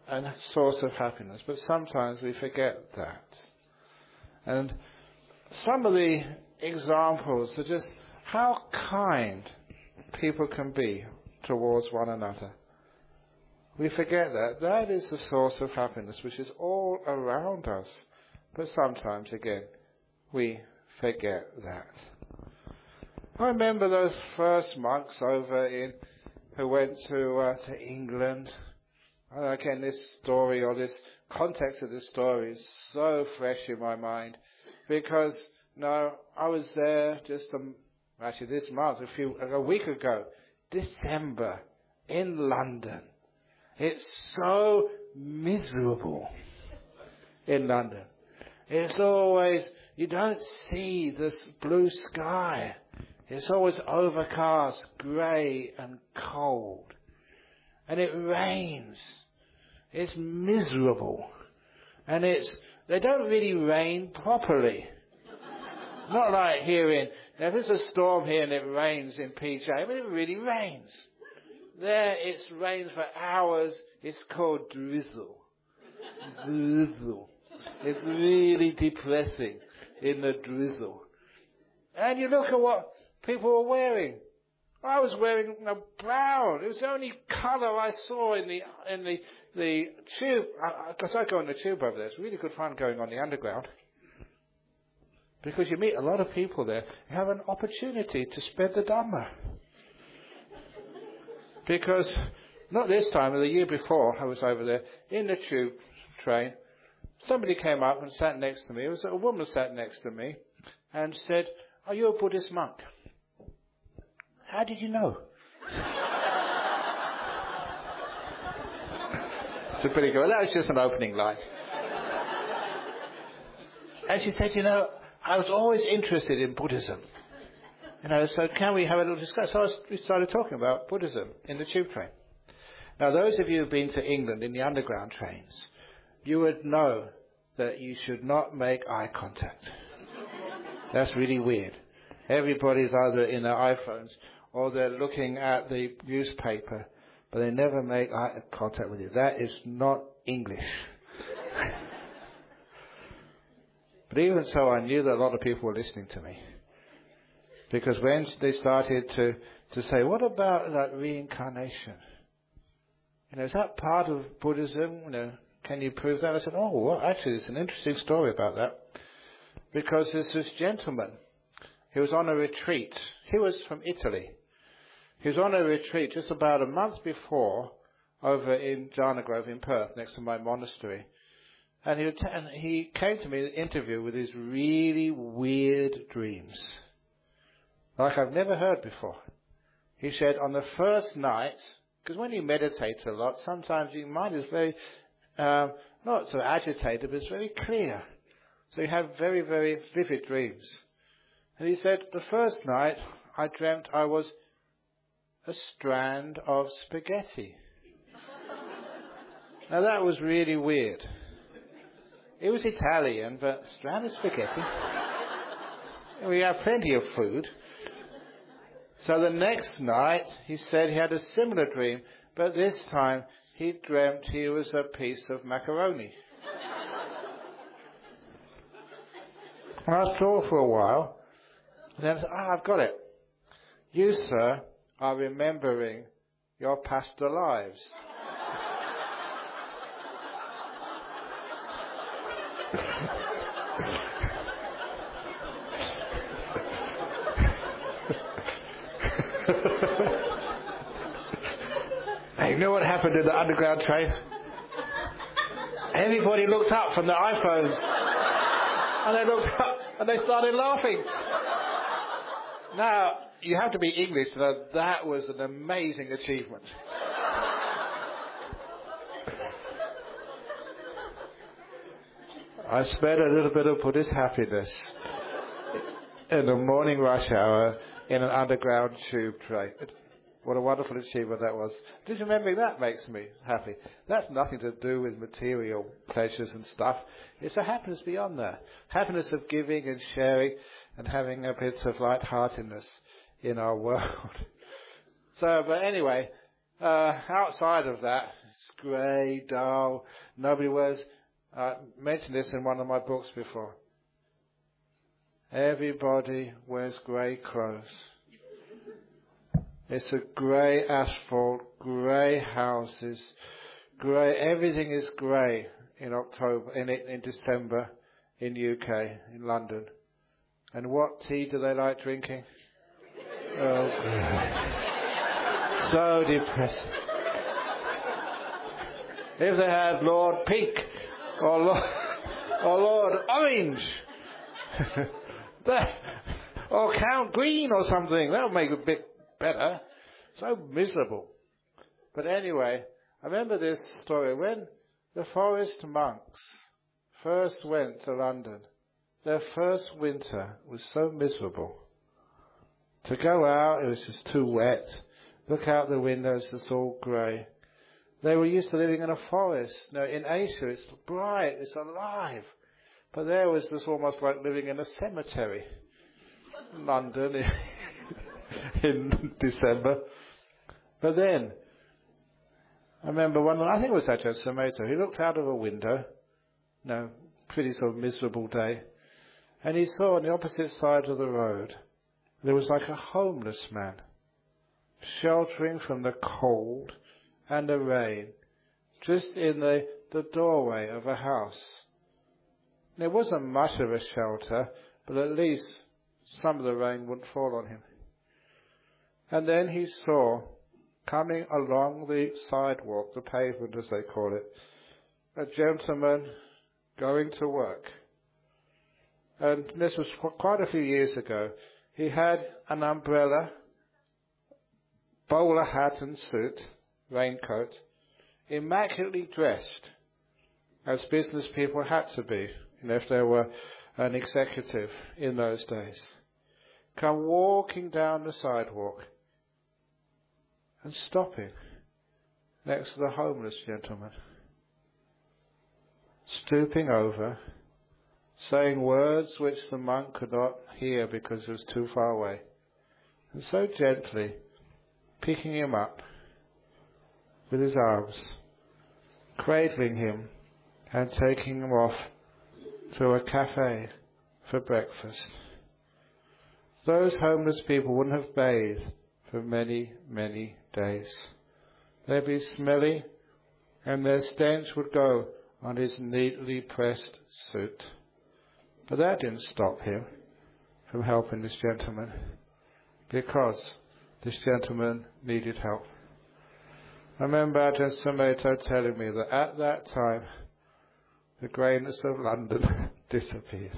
a source of happiness, but sometimes we forget that. And some of the examples are just how kind people can be towards one another. We forget that. That is the source of happiness, which is all around us. But sometimes, again, we forget that. I remember those first monks over in, who went to, uh, to England. And again, this story, or this context of this story is so fresh in my mind. Because, no, I was there just, um, actually this month, a few, a week ago, December, in London. It's so miserable in London. It's always, you don't see this blue sky. It's always overcast, grey and cold. And it rains. It's miserable. And it's, they don't really rain properly. Not like here in, now if there's a storm here and it rains in P J, but it really rains. There it's rains for hours. It's called drizzle. Drizzle. It's really depressing in the drizzle. And you look at what people were wearing. I was wearing a brown. It was the only colour I saw in the in the the tube. Because I, I go on the tube over there. It's really good fun going on the underground. Because you meet a lot of people there. You have an opportunity to spread the Dhamma. Because, not this time, but the year before I was over there, in the tube train, somebody came up and sat next to me. It was a woman sat next to me and said, "Are you a Buddhist monk?" "How did you know?" It's a pretty good. That was just an opening line. And she said, "You know, I was always interested in Buddhism. You know, so can we have a little discussion?" So I was, we started talking about Buddhism in the tube train. Now, those of you who have been to England in the underground trains, you would know that you should not make eye contact. That's really weird. Everybody's either in their iPhones or they're looking at the newspaper, but they never make eye contact with you. That is not English. But even so, I knew that a lot of people were listening to me. Because when they started to, to say, what about like reincarnation? You know, is that part of Buddhism? You know, can you prove that? I said, oh, well, actually, there's an interesting story about that. Because there's this gentleman, he was on a retreat. He was from Italy. He was on a retreat just about a month before over in Jhana Grove in Perth, next to my monastery. And he, would t- and he came to me in an interview with these really weird dreams, like I've never heard before. He said on the first night, because when you meditate a lot, sometimes your mind is very, um, not so agitated, but it's very clear. So you have very, very vivid dreams. And he said, the first night I dreamt I was a strand of spaghetti. Now that was really weird. It was Italian, but strand of spaghetti. We have plenty of food. So the next night, he said he had a similar dream, but this time he dreamt he was a piece of macaroni. And I thought for a while, and then I said, ah, I've got it. You, sir, are remembering your past lives. Hey, you know what happened in the underground train? Everybody looked up from their iPhones, and they looked up and they started laughing. Now, you have to be English to know that was an amazing achievement. I spent a little bit of Buddhist happiness in the morning rush hour in an underground tube train. What a wonderful achievement that was. Just remembering that makes me happy. That's nothing to do with material pleasures and stuff. It's a happiness beyond that. Happiness of giving and sharing and having a bit of lightheartedness in our world. So, but anyway, uh, outside of that, It's grey, dull. Nobody wears... I mentioned this in one of my books before. Everybody wears grey clothes. It's a grey asphalt, grey houses, grey. Everything is grey in October, in in December, in U K, in London. And what tea do they like drinking? Oh, so depressing. If they had Lord Pink or Lord, or Lord Orange, that, or Count Green or something, that'll make it a bit better. So miserable. But anyway, I remember this story. When the forest monks first went to London, their first winter was so miserable. To go out, it was just too wet. Look out the windows, it's all grey. They were used to living in a forest. Now, in Asia, it's bright, it's alive. But there was this almost like living in a cemetery. London in, in December. But then, I remember one, I think it was Ajahn Sumedho, he looked out of a window, you know, pretty sort of miserable day, and he saw on the opposite side of the road, there was like a homeless man, sheltering from the cold and the rain, just in the, the doorway of a house. And it wasn't much of a shelter, but at least some of the rain wouldn't fall on him. And then he saw, coming along the sidewalk, the pavement as they call it, a gentleman going to work. And this was quite a few years ago. He had an umbrella, bowler hat and suit, raincoat, immaculately dressed, as business people had to be, you know, if they were an executive in those days. Come walking down the sidewalk and stopping next to the homeless gentleman, stooping over, saying words which the monk could not hear because it was too far away, and so gently picking him up with his arms, cradling him and taking him off to a cafe for breakfast. Those homeless people wouldn't have bathed for many, many days. They'd be smelly, and their stench would go on his neatly pressed suit. But that didn't stop him from helping this gentleman, because this gentleman needed help. I remember Ajahn Sumedho telling me that at that time, the greyness of London disappeared.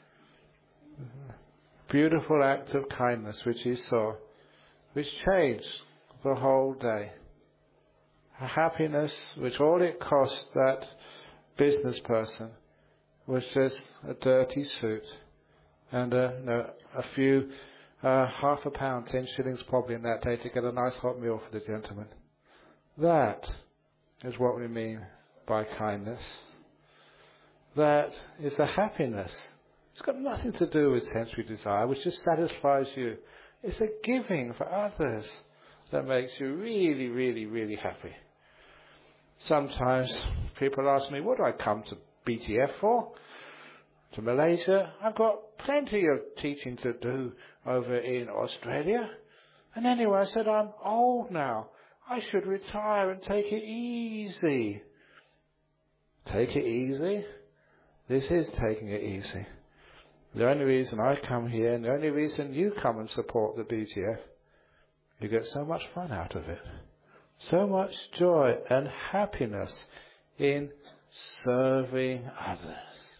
Beautiful act of kindness which he saw, which changed the whole day. A happiness which all it cost that business person was just a dirty suit and a, you know, a few, uh, half a pound, ten shillings probably in that day to get a nice hot meal for the gentleman. That is what we mean by kindness. That is a happiness. It's got nothing to do with sensory desire, which just satisfies you. It's a giving for others that makes you really, really, really happy. Sometimes people ask me, what do I come to B T F for? To Malaysia? I've got plenty of teaching to do over in Australia. And anyway, I said, I'm old now. I should retire and take it easy. Take it easy? This is taking it easy. The only reason I come here, and the only reason you come and support the B T F, you get so much fun out of it. So much joy and happiness in serving others.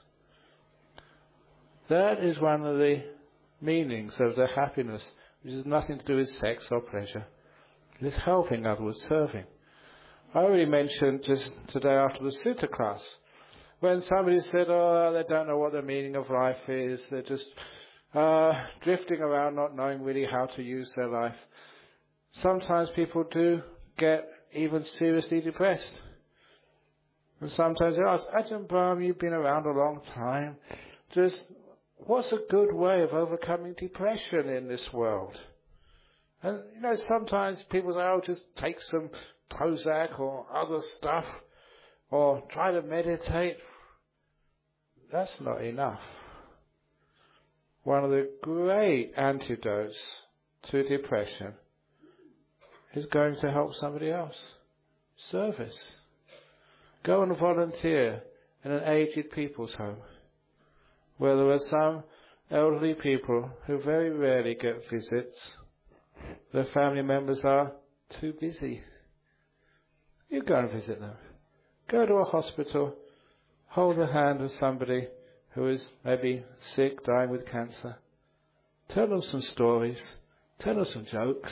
That is one of the meanings of the happiness, which has nothing to do with sex or pleasure. It is helping others, serving. I already mentioned just today after the sutta class, when somebody said, oh, they don't know what the meaning of life is, they're just uh, drifting around not knowing really how to use their life. Sometimes people do get even seriously depressed. And sometimes they ask, Ajahn Brahm, you've been around a long time. Just what's a good way of overcoming depression in this world? And, you know, sometimes people say, oh, just take some Prozac or other stuff, or try to meditate. That's not enough. One of the great antidotes to depression is going to help somebody else. Service. Go and volunteer in an aged people's home, where there are some elderly people who very rarely get visits. Their family members are too busy. You go and visit them. Go to a hospital, hold the hand of somebody who is maybe sick, dying with cancer. Tell them some stories. Tell them some jokes.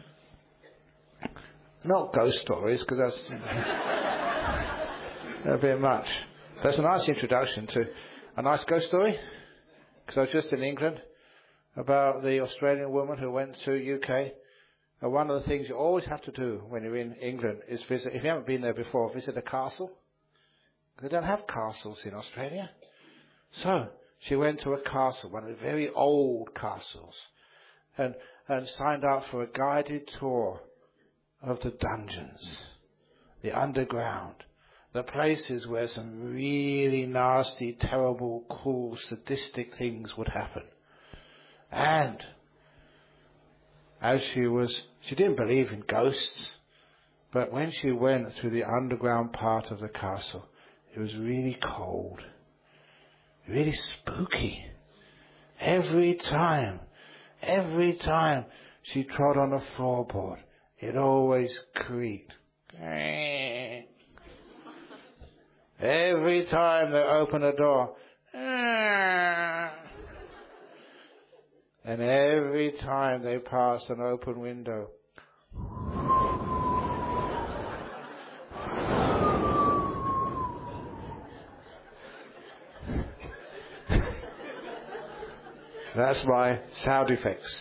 Not ghost stories, because that's a bit much. That's a nice introduction to a nice ghost story, because I was just in England about the Australian woman who went to U K. And one of the things you always have to do when you're in England is visit, if you haven't been there before, visit a castle. They don't have castles in Australia. So she went to a castle, one of the very old castles, and, and signed up for a guided tour of the dungeons, the underground, the places where some really nasty, terrible, cruel, sadistic things would happen. And as she was, she didn't believe in ghosts, but when she went through the underground part of the castle, it was really cold, really spooky. Every time, every time she trod on a floorboard, it always creaked. Every time they opened a door, and every time they passed an open window, that's my sound effects.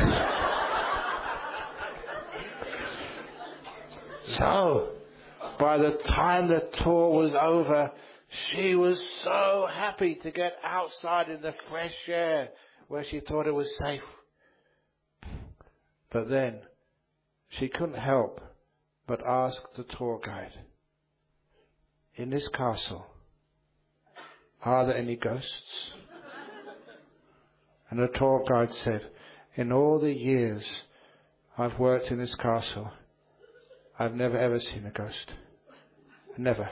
So, by the time the tour was over, she was so happy to get outside in the fresh air where she thought it was safe. But then she couldn't help but ask the tour guide, "In this castle, are there any ghosts?" And the tour guide said, "In all the years I've worked in this castle, I've never ever seen a ghost. Never."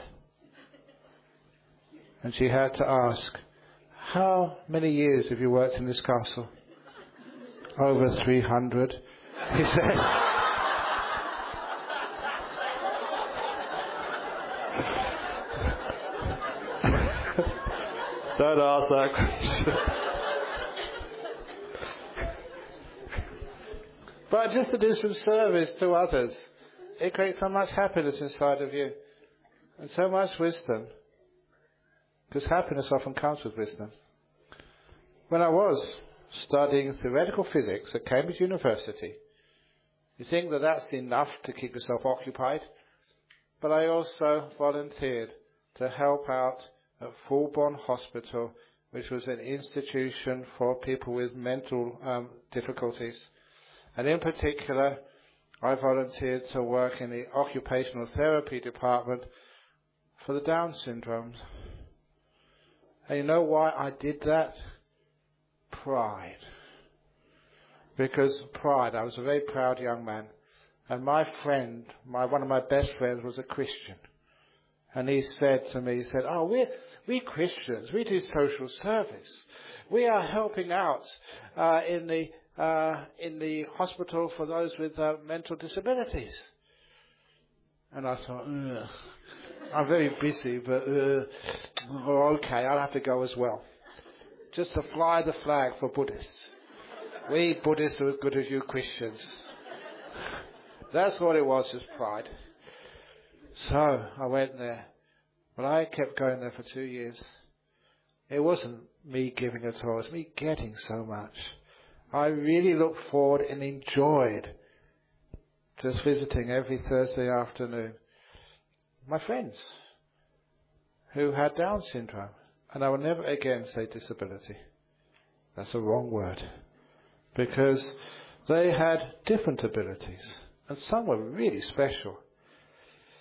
And she had to ask, "How many years have you worked in this castle?" "Over three hundred, he said. Don't ask that question. But just to do some service to others, it creates so much happiness inside of you and so much wisdom, because happiness often comes with wisdom. When I was studying theoretical physics at Cambridge University, you think that that's enough to keep yourself occupied, but I also volunteered to help out at Fulbourn Hospital, which was an institution for people with mental um, difficulties. And in particular, I volunteered to work in the occupational therapy department for the Down syndromes. And you know why I did that? Pride. Because pride, I was a very proud young man. And my friend, my one of my best friends was a Christian. And he said to me, he said, "Oh, we're, we Christians, we do social service. We are helping out uh, in the uh, in the hospital for those with uh, mental disabilities." And I thought, ugh. I'm very busy, but uh, oh, okay, I'll have to go as well. Just to fly the flag for Buddhists. We Buddhists are as good as you Christians. That's what it was, just pride. So I went there, but I kept going there for two years. It wasn't me giving it all, it was me getting so much. I really looked forward and enjoyed just visiting every Thursday afternoon my friends who had Down syndrome. And I will never again say disability. That's a wrong word. Because they had different abilities. And some were really special.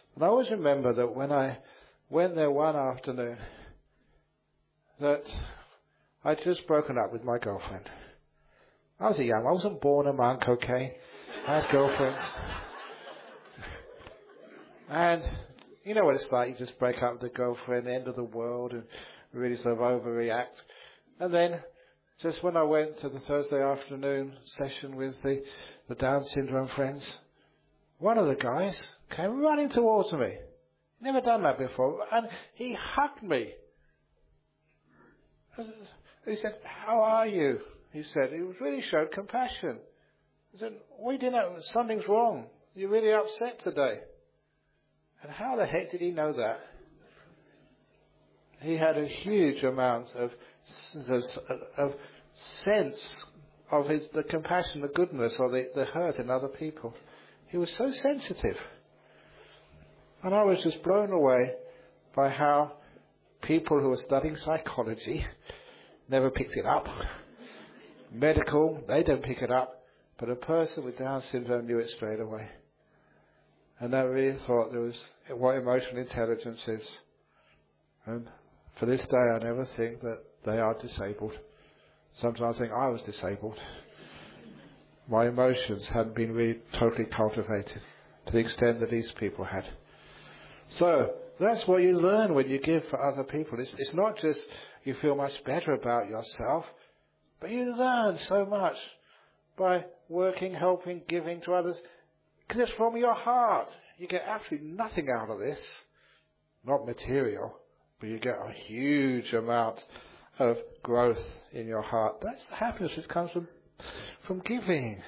And I always remember that when I went there one afternoon, that I'd just broken up with my girlfriend. I was a young, I wasn't born a monk, okay? I had girlfriends. And you know what it's like, you just break up with the girlfriend, the end of the world, and really sort of overreact. And then, just when I went to the Thursday afternoon session with the, the Down syndrome friends, one of the guys came running towards me. Never done that before. And he hugged me. He said, "How are you?" He said. He really showed compassion. He said, "We didn't know, something's wrong. You're really upset today." And how the heck did he know that? He had a huge amount of, of sense of his, the compassion, the goodness, or the, the hurt in other people. He was so sensitive. And I was just blown away by how people who are studying psychology never picked it up. Medical, they don't pick it up. But a person with Down syndrome knew it straight away. And I really thought there was what emotional intelligence is. And for this day, I never think that they are disabled. Sometimes I think I was disabled. My emotions hadn't been really totally cultivated to the extent that these people had. So that's what you learn when you give for other people. It's, it's not just you feel much better about yourself, but you learn so much by working, helping, giving to others. Because it's from your heart. You get absolutely nothing out of this. Not material, but you get a huge amount of growth in your heart. That's the happiness that comes from, from giving.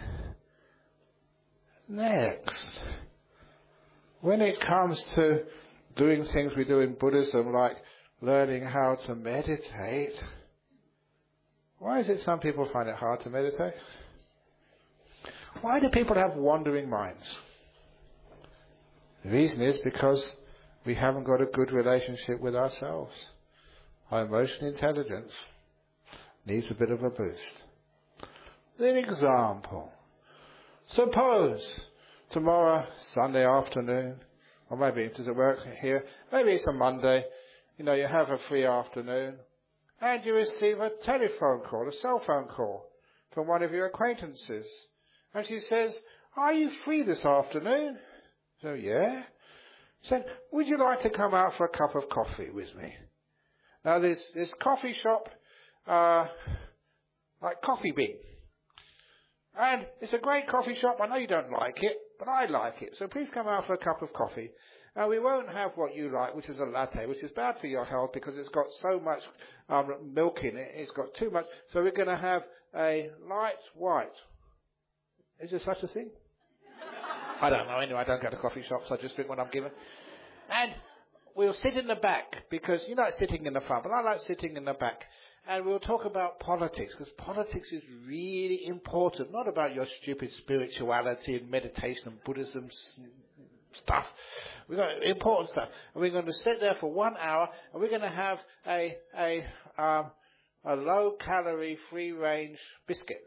Next. When it comes to doing things we do in Buddhism, like learning how to meditate, why is it some people find it hard to meditate? Why do people have wandering minds? The reason is because we haven't got a good relationship with ourselves. Our emotional intelligence needs a bit of a boost. An example. Suppose tomorrow, Sunday afternoon, or maybe it doesn't work here, maybe it's a Monday, you know, you have a free afternoon, and you receive a telephone call, a cell phone call, from one of your acquaintances. And she says, "Are you free this afternoon?" So, yeah. She said, "Would you like to come out for a cup of coffee with me?" Now, there's this coffee shop, uh, like Coffee Bean. And it's a great coffee shop. I know you don't like it, but I like it. So please come out for a cup of coffee. Now, we won't have what you like, which is a latte, which is bad for your health because it's got so much um, milk in it. It's got too much. So we're going to have a light white. Is there such a thing? I don't know. Anyway, I don't go to coffee shops. I just drink what I'm given. And we'll sit in the back because you like sitting in the front, but I like sitting in the back. And we'll talk about politics, because politics is really important, not about your stupid spirituality and meditation and Buddhism stuff. We've got important stuff. And we're going to sit there for one hour, and we're going to have a a um, a low-calorie, free-range biscuit.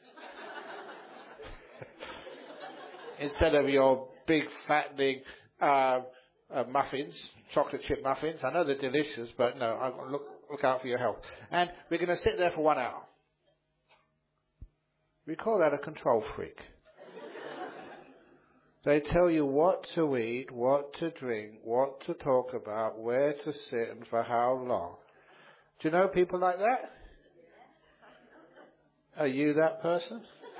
Instead of your big, fattening uh, uh, muffins, chocolate chip muffins. I know they're delicious, but no, I look... Look out for your health. And we're going to sit there for one hour. We call that a control freak. They tell you what to eat, what to drink, what to talk about, where to sit, and for how long. Do you know people like that? Are you that person?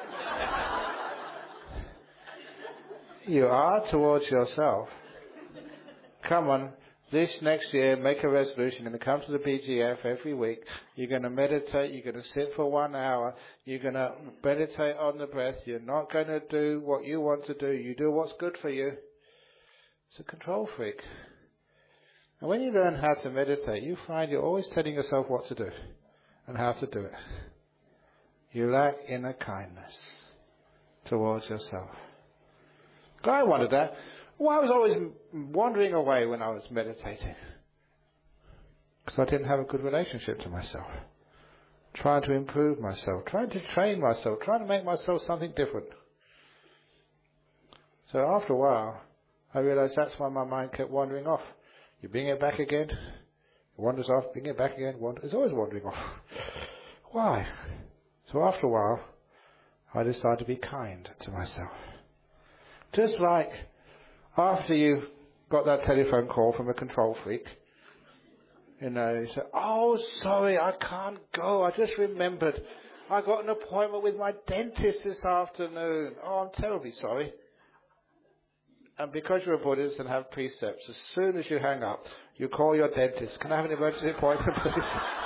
You are towards yourself. Come on. This next year, make a resolution. You're going to come to the B G F every week. You're going to meditate. You're going to sit for one hour. You're going to meditate on the breath. You're not going to do what you want to do. You do what's good for you. It's a control freak. And when you learn how to meditate, you find you're always telling yourself what to do and how to do it. You lack inner kindness towards yourself. I wondered that. Well, I was always wandering away when I was meditating because I didn't have a good relationship to myself. Trying to improve myself, trying to train myself, trying to make myself something different. So after a while, I realised that's why my mind kept wandering off. You bring it back again, it wanders off, bring it back again, wander, it's always wandering off. Why? So after a while, I decided to be kind to myself. Just like after you got that telephone call from a control freak, you know, you say, oh, sorry, I can't go. I just remembered I got an appointment with my dentist this afternoon. Oh, I'm terribly sorry. And because you're a Buddhist and have precepts, as soon as you hang up, you call your dentist. Can I have an emergency appointment, please?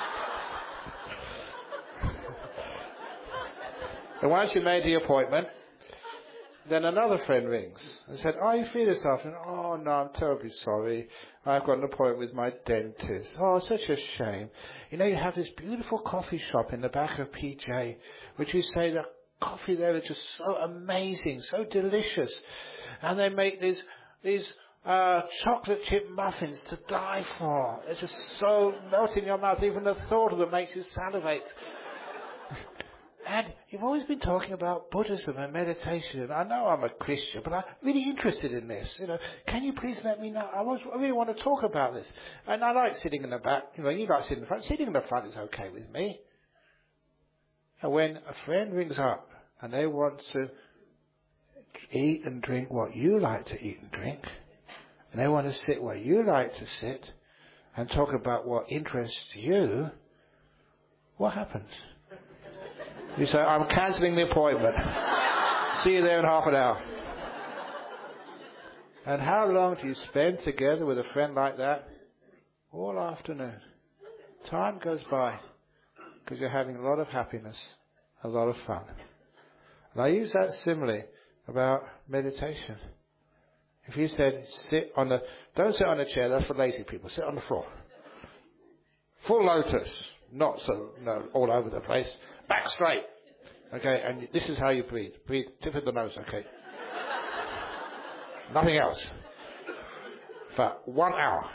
And once you made the appointment, then another friend rings and said, "Oh, you feel this afternoon?" "Oh, no, I'm terribly sorry. I've got an appointment with my dentist." "Oh, such a shame. You know, you have this beautiful coffee shop in the back of P J, which you say the coffee there is just so amazing, so delicious. And they make these these uh, chocolate chip muffins to die for. It's just so melt in your mouth. Even the thought of them makes you salivate. And you've always been talking about Buddhism and meditation. And I know I'm a Christian, but I'm really interested in this. You know, can you please let me know? I, was, I really want to talk about this. And I like sitting in the back. You know, you like sitting in the front. Sitting in the front is okay with me. And when a friend rings up and they want to eat and drink what you like to eat and drink, and they want to sit where you like to sit and talk about what interests you, what happens? You say, "I'm cancelling the appointment. See you there in half an hour." And how long do you spend together with a friend like that? All afternoon. Time goes by because you're having a lot of happiness, a lot of fun. And I use that similarly about meditation. If you said, sit on the, don't sit on a chair, that's for lazy people, sit on the floor. Full lotus, not so, no, all over the place. Back straight. Okay, and this is how you breathe. Breathe, tip of the nose, okay. Nothing else. For one hour.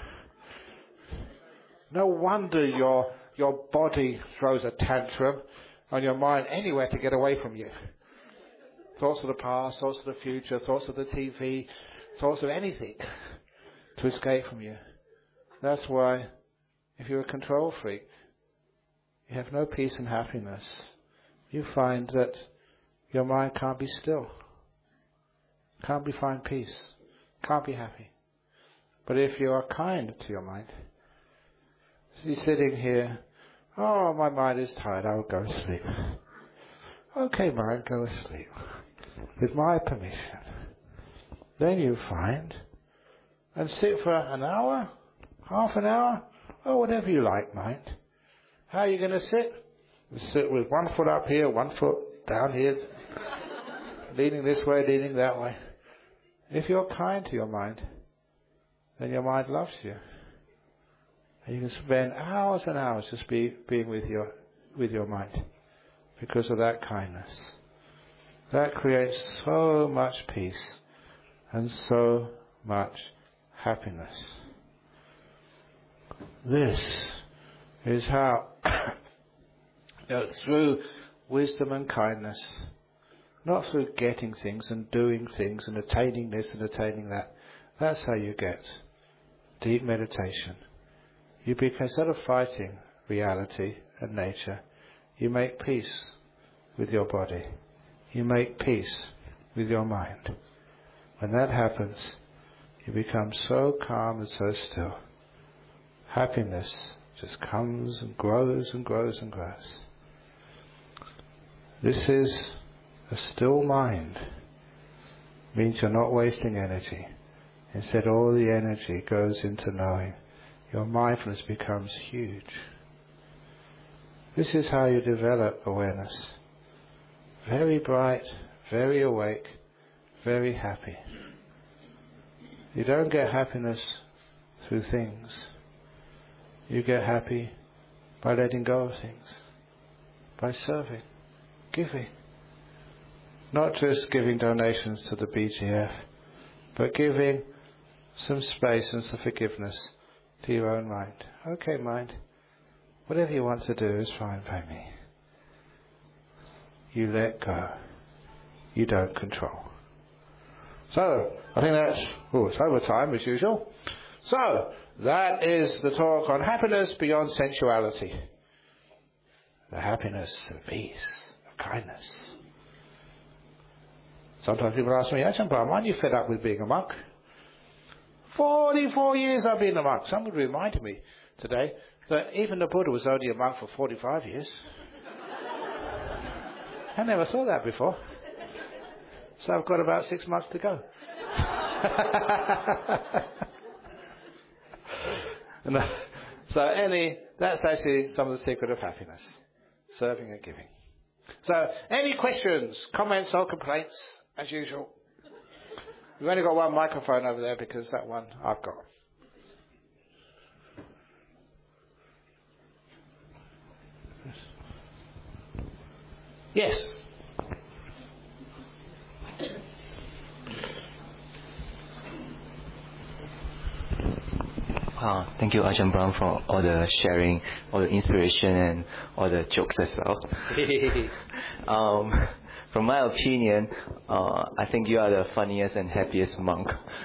No wonder your your body throws a tantrum and your mind anywhere to get away from you. Thoughts of the past, thoughts of the future, thoughts of the T V, thoughts of anything to escape from you. That's why if you're a control freak, you have no peace and happiness. You find that your mind can't be still, can't be find peace, can't be happy. But if you are kind to your mind, you're sitting here, "Oh, my mind is tired, I'll go to sleep." Okay, mind, go to sleep. With my permission. Then you find, and sit for an hour, half an hour, or whatever you like, mind. How are you going to sit? You sit with one foot up here, one foot down here, leaning this way, leaning that way. If you're kind to your mind, then your mind loves you. And you can spend hours and hours just be, being with your, with your mind because of that kindness. That creates so much peace and so much happiness. This is how, you know, through wisdom and kindness, not through getting things and doing things and attaining this and attaining that. That's how you get deep meditation. You become, instead of fighting reality and nature, you make peace with your body. You make peace with your mind. When that happens, you become so calm and so still. Happiness just comes and grows and grows and grows. This is a still mind. Means you're not wasting energy. Instead, all the energy goes into knowing. Your mindfulness becomes huge. This is how you develop awareness. Very bright, very awake, very happy. You don't get happiness through things. You get happy by letting go of things, by serving, giving. Not just giving donations to the B G F, but giving some space and some forgiveness to your own mind. Okay, mind, whatever you want to do is fine by me. You let go. You don't control. So, I think that's, oh, it's overtime as usual. So, that is the talk on happiness beyond sensuality. The happiness of peace, of kindness. Sometimes people ask me, Ajahn Brahm, aren't you fed up with being a monk? forty-four years I've been a monk. Someone reminded me today that even the Buddha was only a monk for forty-five years. I never saw that before. So I've got about six months to go. No. So any, that's actually some of the secret of happiness. Serving and giving. So any questions, comments or complaints, as usual? We've only got one microphone over there because that one I've got. Yes. Uh, thank you, Ajahn Brahm, for all the sharing, all the inspiration, and all the jokes as well. um, from my opinion, uh, I think you are the funniest and happiest monk.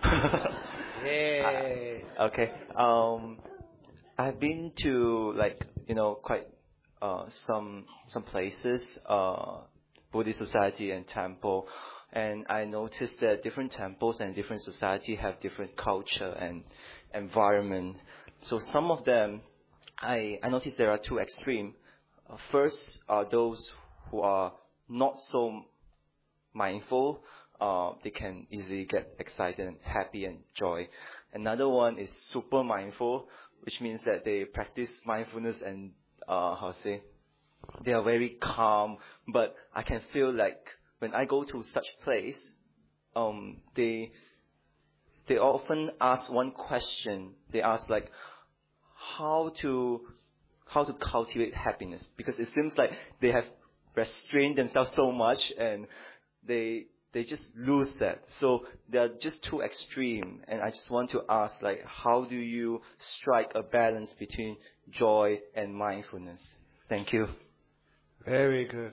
Yay. Uh, okay. Um, I've been to like you know quite uh, some some places, uh, Buddhist society and temple, and I noticed that different temples and different society have different culture and environment. So some of them, I, I noticed there are two extremes. Uh, first are those who are not so mindful. Uh, they can easily get excited and happy and joy. Another one is super mindful, which means that they practice mindfulness and uh, how to say, they are very calm. But I can feel like when I go to such place, um, they They often ask one question. They ask like, how to how to cultivate happiness? Because it seems like they have restrained themselves so much, and they they just lose that. So they are just too extreme. And I just want to ask, like, how do you strike a balance between joy and mindfulness? Thank you. Very good.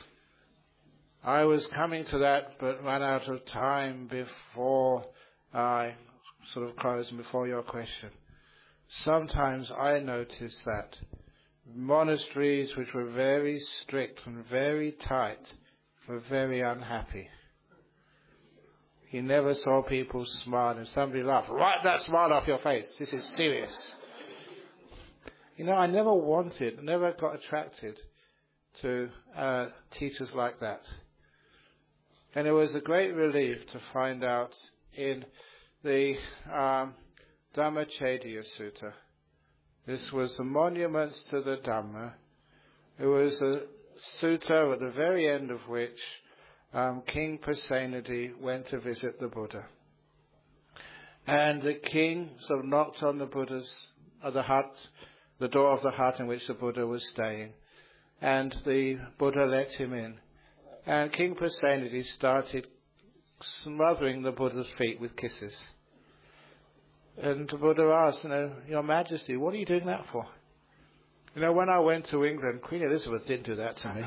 I was coming to that, but ran out of time before I sort of closed before your question. Sometimes I noticed that monasteries which were very strict and very tight were very unhappy. He never saw people smile, and somebody laughed, "Wipe that smile off your face, this is serious." You know, I never wanted, never got attracted to uh, teachers like that. And it was a great relief to find out in the um, Dhammacedya Sutta. This was the monuments to the Dhamma. It was a sutta at the very end of which um, King Pasenadi went to visit the Buddha. And the king sort of knocked on the Buddha's, uh, the hut, the door of the hut in which the Buddha was staying. And the Buddha let him in. And King Pasenadi started smothering the Buddha's feet with kisses. And the Buddha asked, you know, Your Majesty, what are you doing that for? You know, when I went to England, Queen Elizabeth didn't do that to me.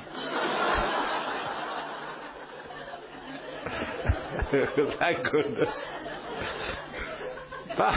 Thank goodness. But,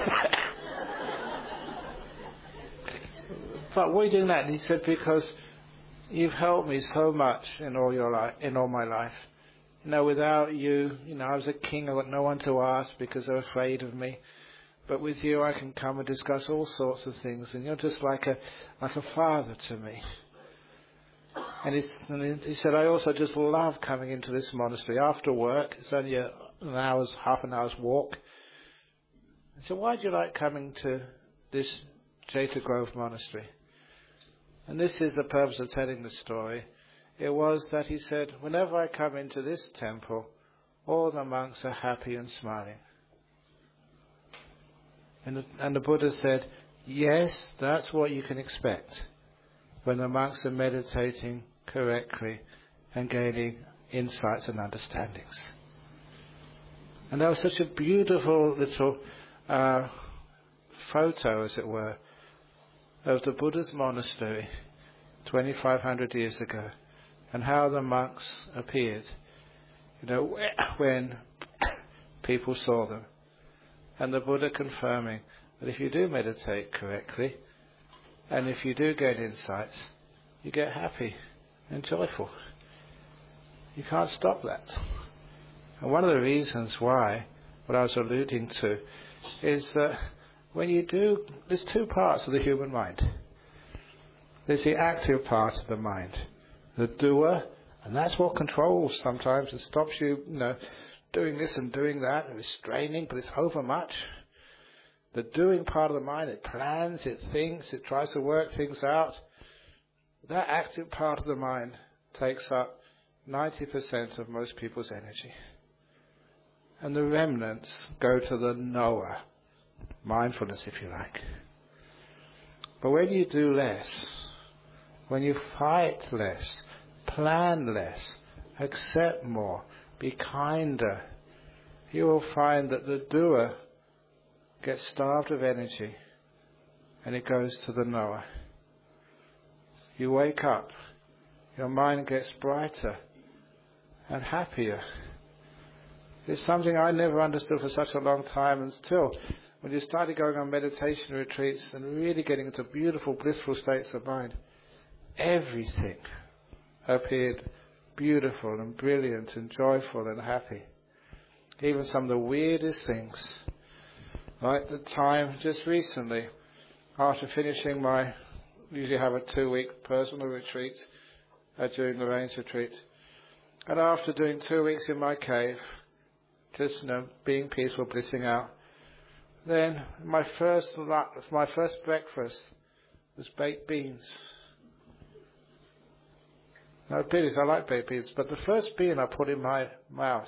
but why are you doing that? And he said, because you've helped me so much in all your life, in all my life. You know, without you, you know, I was a king, I got no one to ask because they were afraid of me. But with you, I can come and discuss all sorts of things, and you're just like a like a father to me. And, and he said, I also just love coming into this monastery after work. It's only a, an hour's, half an hour's walk. I said, why do you like coming to this Jeta Grove Monastery? And this is the purpose of telling the story. It was that he said, whenever I come into this temple, all the monks are happy and smiling. And the, and the Buddha said, yes, that's what you can expect when the monks are meditating correctly and gaining insights and understandings. And that was such a beautiful little uh, photo, as it were, of the Buddha's monastery twenty-five hundred years ago, and how the monks appeared. You know, when people saw them. And the Buddha confirming that if you do meditate correctly, and if you do get insights, you get happy and joyful. You can't stop that. And one of the reasons why, what I was alluding to, is that when you do, there's two parts of the human mind. There's the active part of the mind, the doer, and that's what controls sometimes and stops you, you know, doing this and doing that, and restraining, but it's overmuch. The doing part of the mind, it plans, it thinks, it tries to work things out. That active part of the mind takes up ninety percent of most people's energy. And the remnants go to the knower, mindfulness if you like. But when you do less, when you fight less, plan less, accept more, be kinder, you will find that the doer gets starved of energy and it goes to the knower. You wake up, your mind gets brighter and happier. It's something I never understood for such a long time until when you started going on meditation retreats and really getting into beautiful, blissful states of mind, everything appeared beautiful and brilliant and joyful and happy. Even some of the weirdest things. Like the time just recently, after finishing my, usually have a two-week personal retreat uh, during the rains retreat, and after doing two weeks in my cave, just you know, being peaceful, blissing out, then my first my first breakfast was baked beans. No, beans, I like baked beans, but the first bean I put in my mouth,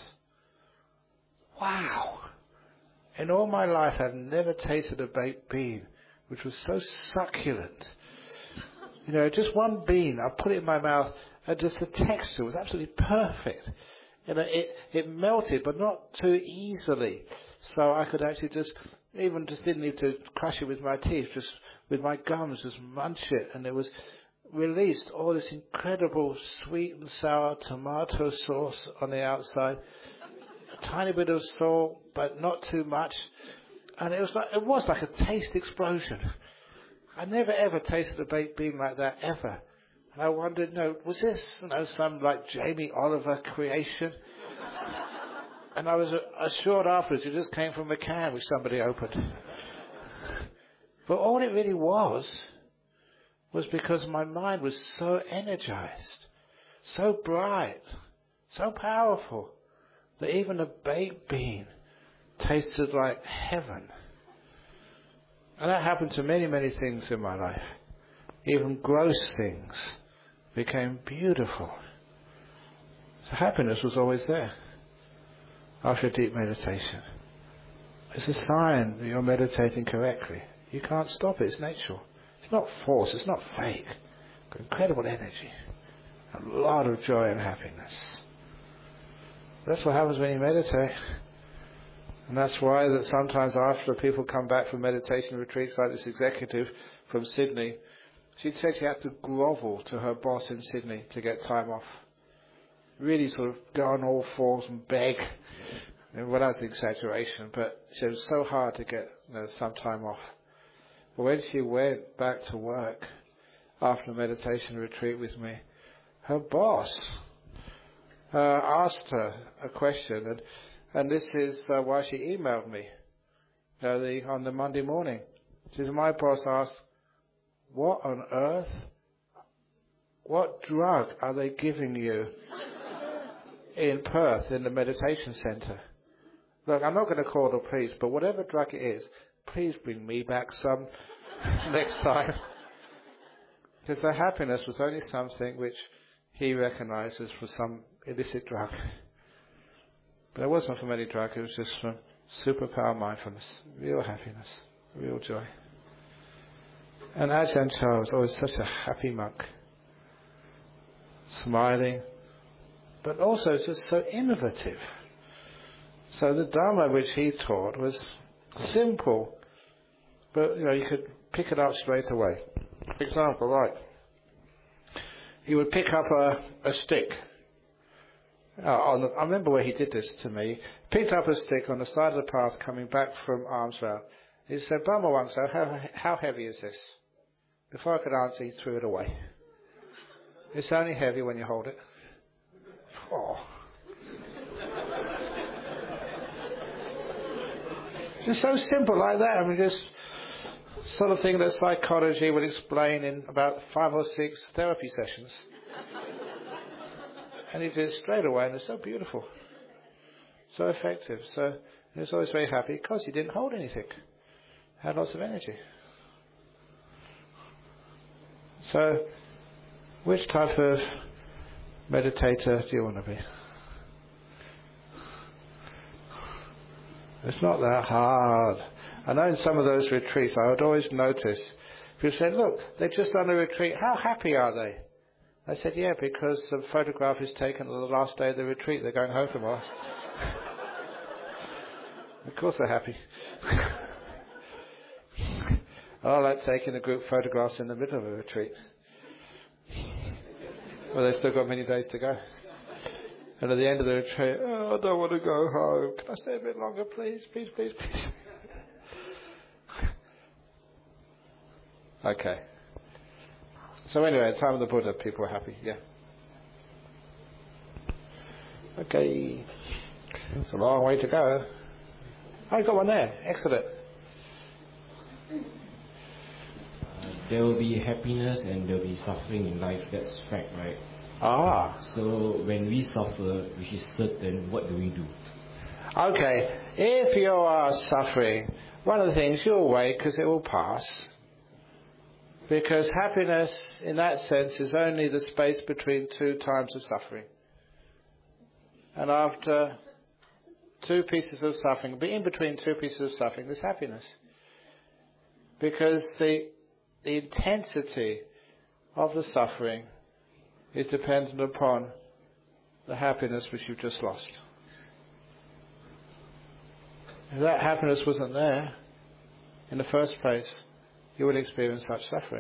wow! In all my life, I've never tasted a baked bean which was so succulent. You know, just one bean, I put it in my mouth, and just the texture was absolutely perfect. You know, it, it melted, but not too easily. So I could actually just, even just didn't need to crush it with my teeth, just with my gums, just munch it. And it was released all this incredible sweet and sour tomato sauce on the outside. A tiny bit of salt, but not too much. And it was like, it was like a taste explosion. I never ever tasted a baked bean like that, ever. And I wondered, no, was this, you know, some like Jamie Oliver creation? And I was assured afterwards it just came from a can which somebody opened. But all it really was, was because my mind was so energized, so bright, so powerful, that even a baked bean tasted like heaven. And that happened to many, many things in my life. Even gross things became beautiful. So happiness was always there after deep meditation. It's a sign that you're meditating correctly. You can't stop it, it's natural. It's not force, it's not fake. Got incredible energy, a lot of joy and happiness. That's what happens when you meditate. And that's why that sometimes after people come back from meditation retreats, like this executive from Sydney, she said she had to grovel to her boss in Sydney to get time off. Really sort of go on all fours and beg. And well, that's an exaggeration, but it was so hard to get, you know, some time off. But when she went back to work after a meditation retreat with me, her boss uh, asked her a question, and and this is uh, why she emailed me uh, the, on the Monday morning. She said, my boss asked, what on earth, what drug are they giving you in Perth in the meditation centre? Look, I'm not going to call the police, but whatever drug it is, please bring me back some next time. Because the happiness was only something which he recognises for some illicit drug. But it wasn't from any drug, it was just from superpower mindfulness, real happiness, real joy. And Ajahn Chah was always such a happy monk, smiling, but also just so innovative. So the Dharma which he taught was simple, but you know you could pick it up straight away. For example, right? He would pick up a, a stick, Oh, on the, I remember where he did this to me. Picked up a stick on the side of the path coming back from Armsvale. He said, Bama Wangso, how, how heavy is this? Before I could answer, he threw it away. It's only heavy when you hold it. Oh. Just so simple like that. I mean, just sort of thing that psychology would explain in about five or six therapy sessions. And he did it straight away, and it's so beautiful. So effective. So he was always very happy because he didn't hold anything. Had lots of energy. So, which type of meditator do you want to be? It's not that hard. I know in some of those retreats I would always notice people say, look, they've just done a retreat. How happy are they? I said, yeah, because the photograph is taken on the last day of the retreat. They're going home tomorrow. Of course they're happy. I like taking the group photographs in the middle of a retreat. Well, they've still got many days to go. And at the end of the retreat, oh, I don't want to go home. Can I stay a bit longer, please? Please, please, please. Okay. So anyway, at the time of the Buddha, people were happy, yeah. Okay. It's a long way to go. Oh, you got one there. Excellent. There will be happiness and there will be suffering in life. That's fact, right? Ah. So when we suffer, which is certain, what do we do? Okay. If you are suffering, one of the things, you'll wait because it will pass. Because happiness, in that sense, is only the space between two times of suffering. And after two pieces of suffering, but in between two pieces of suffering, there's happiness. Because the The intensity of the suffering is dependent upon the happiness which you've just lost. If that happiness wasn't there in the first place, you would experience such suffering.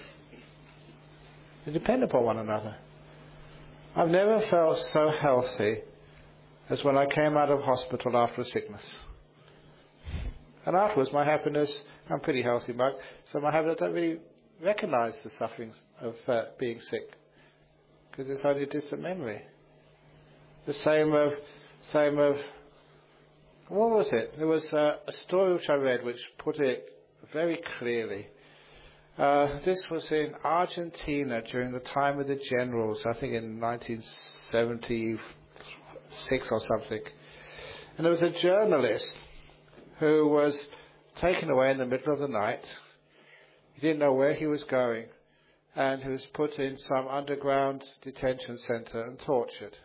They depend upon one another. I've never felt so healthy as when I came out of hospital after a sickness. And afterwards, my happiness, I'm pretty healthy, Mark, so my happiness, I don't really recognise the sufferings of uh, being sick, because it's only a distant memory. The same of, same of, what was it? There was uh, a story which I read which put it very clearly. Uh, this was in Argentina during the time of the generals, I think in nineteen seventy-six or something. And there was a journalist who was taken away in the middle of the night. He didn't know where he was going, and he was put in some underground detention centre and tortured.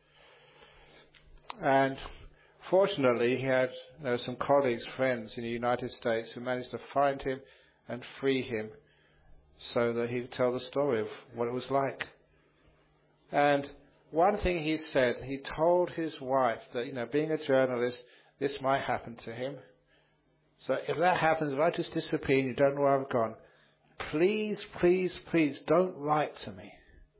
And fortunately, he had you know, some colleagues, friends in the United States who managed to find him and free him so that he could tell the story of what it was like. And one thing he said, he told his wife that, you know, being a journalist, this might happen to him. So if that happens, if I just disappear and you don't know where I've gone, please, please, please don't write to me.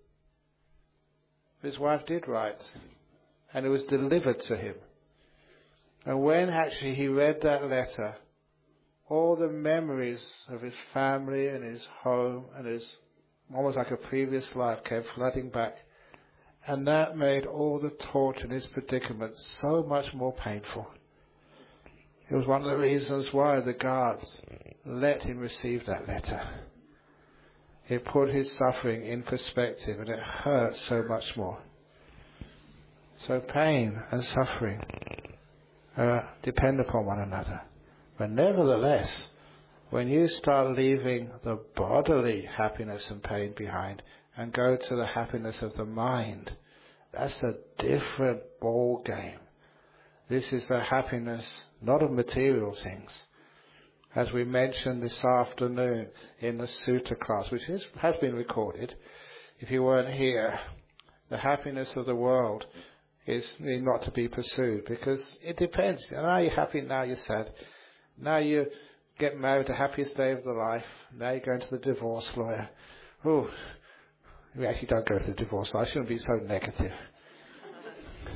His wife did write, and it was delivered to him. And when actually he read that letter, all the memories of his family and his home and his, almost like a previous life, came flooding back. And that made all the torture in his predicament so much more painful. It was one of the reasons why the guards let him receive that letter. It put his suffering in perspective, and it hurt so much more. So pain and suffering uh, depend upon one another. But nevertheless, when you start leaving the bodily happiness and pain behind and go to the happiness of the mind, that's a different ball game. This is the happiness not of material things. As we mentioned this afternoon in the Sutta class, which is, has been recorded, if you weren't here, the happiness of the world is not to be pursued, because it depends. Now you're happy, now you're sad. Now you get married, the happiest day of the life. Now you're going to the divorce lawyer. Oh, we actually don't go to the divorce lawyer. I shouldn't be so negative.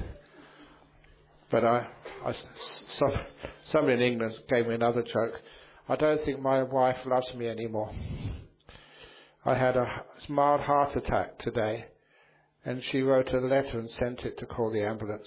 But I, I some, somebody in England gave me another joke. I don't think my wife loves me anymore. I had a mild heart attack today, and she wrote a letter and sent it to call the ambulance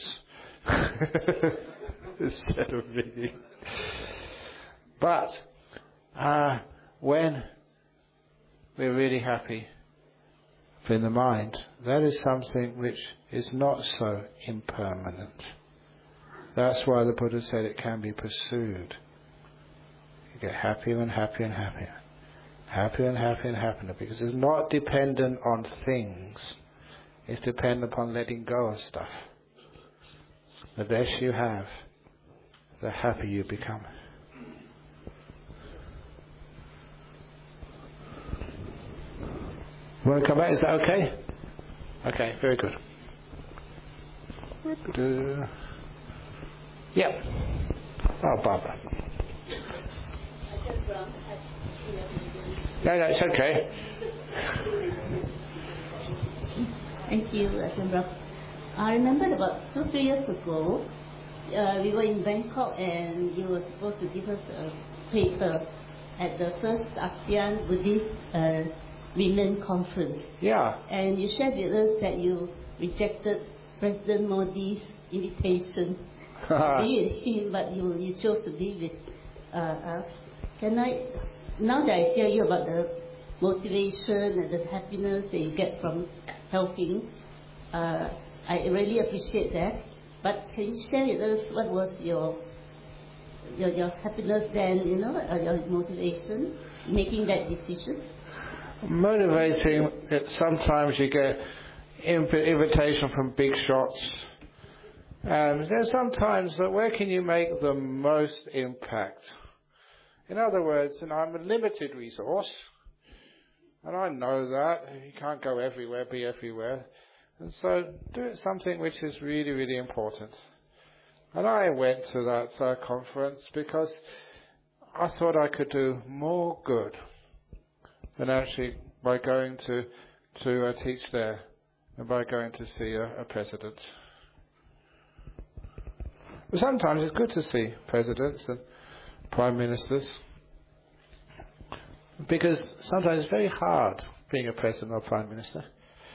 instead of me. But uh, when we're really happy in the mind, that is something which is not so impermanent. That's why the Buddha said it can be pursued. You get happier and happier and happier. Happier and happier and happier, because it's not dependent on things. It's dependent upon letting go of stuff. The less you have, the happier you become. You want to come back? Is that okay? Okay, very good. Yeah. Oh, Barbara. No, no, it's okay. Thank you, Ajahn. I remember about two, three years ago, uh, we were in Bangkok and you were supposed to give us a paper at the first ASEAN Buddhist uh, Women Conference. Yeah. And you shared with us that you rejected President Modi's invitation to be with him, but you, you chose to be with uh, us. Can I, now that I hear you about the motivation and the happiness that you get from helping, uh, I really appreciate that. But can you share with us what was your your, your happiness then, you know, or your motivation making that decision? Motivating, sometimes you get invitation from big shots. And there's sometimes that where can you make the most impact? In other words, and I'm a limited resource, and I know that. You can't go everywhere, be everywhere. And so do something which is really, really important. And I went to that uh, conference because I thought I could do more good than actually by going to to uh, teach there and by going to see a, a president. But sometimes it's good to see presidents and prime ministers, because sometimes it's very hard being a president or prime minister.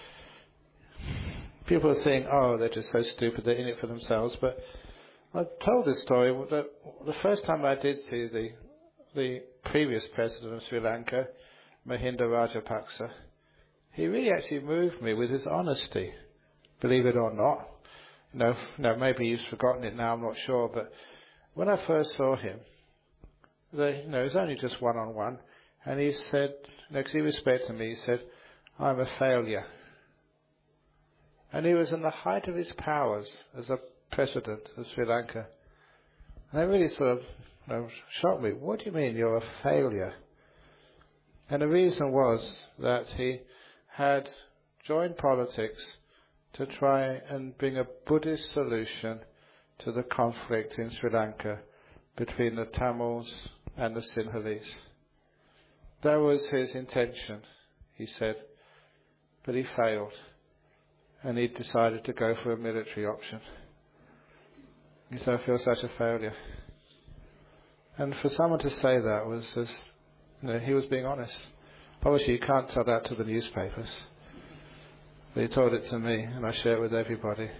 People think, oh, they're just so stupid, they're in it for themselves. But I've told this story that the first time I did see the the previous president of Sri Lanka, Mahinda Rajapaksa, he really actually moved me with his honesty, believe it or not. No, no, maybe he's forgotten it now, I'm not sure. But when I first saw him, the, you know, it was only just one-on-one, and he said, because he respected me, he said, I'm a failure. And he was in the height of his powers as a president of Sri Lanka. And that really sort of you know, shocked me. What do you mean you're a failure? And the reason was that he had joined politics to try and bring a Buddhist solution to the conflict in Sri Lanka between the Tamils and the Sinhalese. That was his intention, he said, but he failed, and he decided to go for a military option. He said, I feel such a failure. And for someone to say that was just, you know, he was being honest. Obviously you can't tell that to the newspapers. But he told it to me, and I share it with everybody.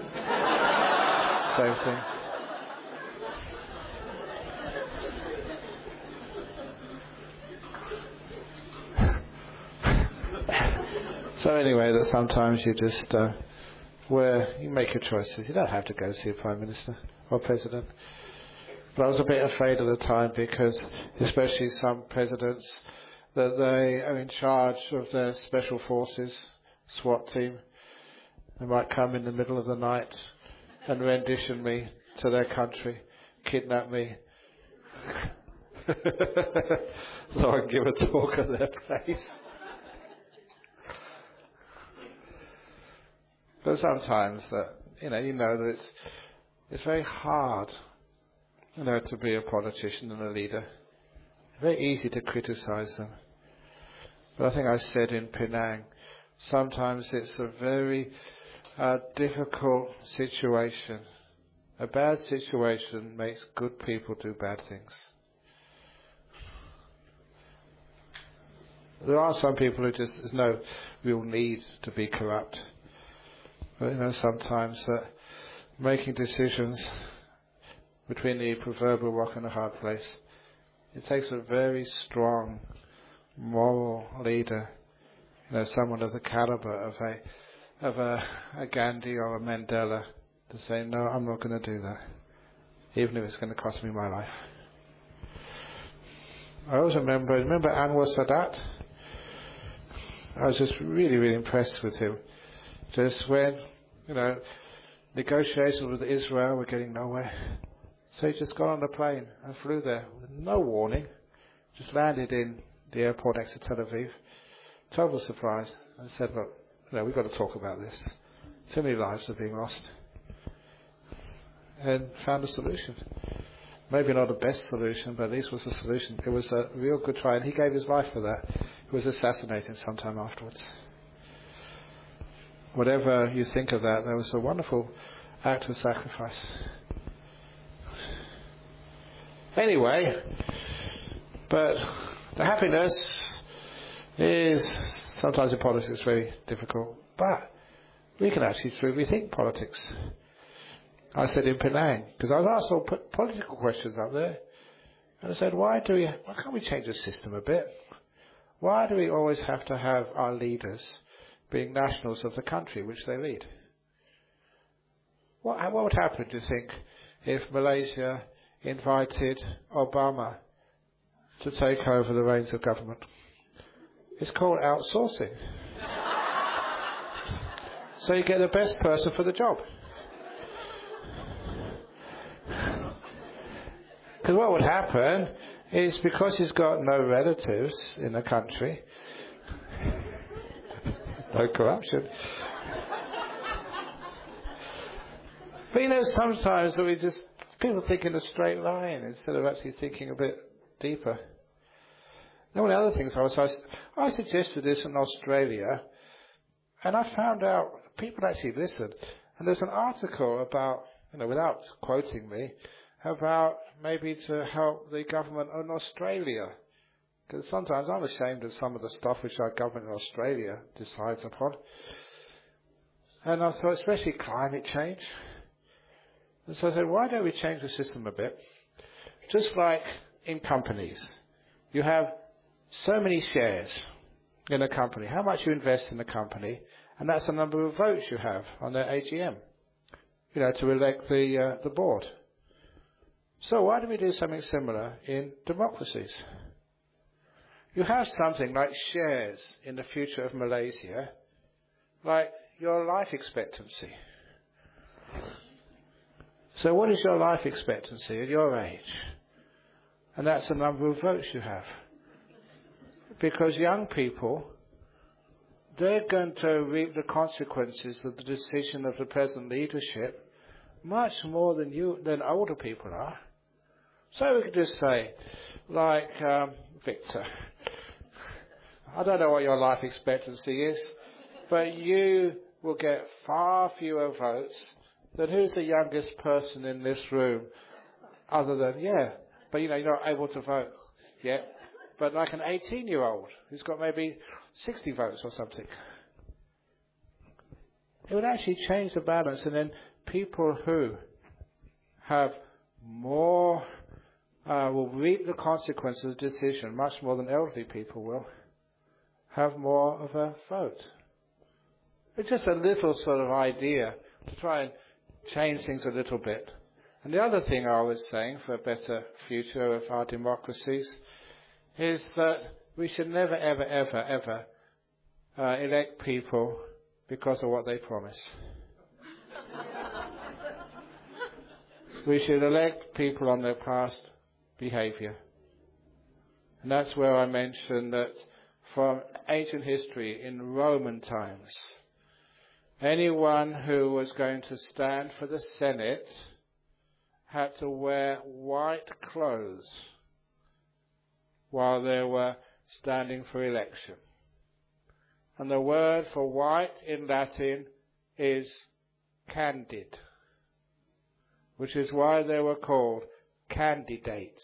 Same thing. So anyway, that sometimes you just, uh, where you make your choices. You don't have to go see a Prime Minister or President. But I was a bit afraid at the time because, especially some presidents, that they are in charge of their special forces, SWAT team. They might come in the middle of the night and rendition me to their country, kidnap me, so I can give a talk at their place. But sometimes that you know, you know that it's it's very hard, you know, to be a politician and a leader. Very easy to criticise them. But I think I said in Penang, sometimes it's a very uh, difficult situation A bad situation makes good people do bad things. There are some people who just, there's no real need to be corrupt. But you know, sometimes uh, making decisions between the proverbial rock and a hard place, it takes a very strong moral leader, you know, someone of the caliber of a of a, a Gandhi or a Mandela, to say, no, I'm not going to do that, even if it's going to cost me my life. I always remember, remember Anwar Sadat? I was just really, really impressed with him. Just when, you know, negotiations with Israel were getting nowhere. So he just got on the plane and flew there with no warning. Just landed in the airport next to Tel Aviv. Total surprise. And said, look, you know, we've got to talk about this. Too many lives are being lost. And found a solution. Maybe not the best solution, but at least was a solution. It was a real good try, and he gave his life for that. He was assassinated sometime afterwards. Whatever you think of that, there was a wonderful act of sacrifice. Anyway, but the happiness is sometimes in politics very difficult, but we can actually truly rethink politics. I said in Penang, because I was asked all political questions up there, and I said, why do we, why can't we change the system a bit? Why do we always have to have our leaders being nationals of the country which they lead? What, what would happen, do you think, if Malaysia invited Obama to take over the reins of government? It's called outsourcing. So you get the best person for the job. Because what would happen is, because he's got no relatives in the country, no corruption. But you know, sometimes we just, people think in a straight line instead of actually thinking a bit deeper. Now, one of the other things I was, I, I suggested this in Australia, and I found out people actually listened. And there's an article about, you know, without quoting me, about maybe to help the government in Australia. Because sometimes I'm ashamed of some of the stuff which our government in Australia decides upon. And I thought, especially climate change. And so I said, why don't we change the system a bit? Just like in companies. You have so many shares in a company. How much you invest in the company, and that's the number of votes you have on their A G M. You know, to elect the uh, the board. So why don't we do something similar in democracies? You have something like shares in the future of Malaysia, like your life expectancy. So what is your life expectancy at your age? And that's the number of votes you have. Because young people, they're going to reap the consequences of the decision of the present leadership much more than you, than older people are. So we could just say, like, um, Victor, I don't know what your life expectancy is, but you will get far fewer votes than who's the youngest person in this room, other than, yeah, but you know, you're not able to vote yet, but like an eighteen-year-old who's got maybe sixty votes or something. It would actually change the balance, and then people who have more uh, will reap the consequences of the decision much more than elderly people will have more of a vote. It's just a little sort of idea to try and change things a little bit. And the other thing I was saying for a better future of our democracies is that we should never, ever, ever, ever uh, elect people because of what they promise. We should elect people on their past behaviour. And that's where I mentioned that from ancient history, in Roman times, anyone who was going to stand for the Senate had to wear white clothes while they were standing for election. And the word for white in Latin is candid. which is why they were called candidates.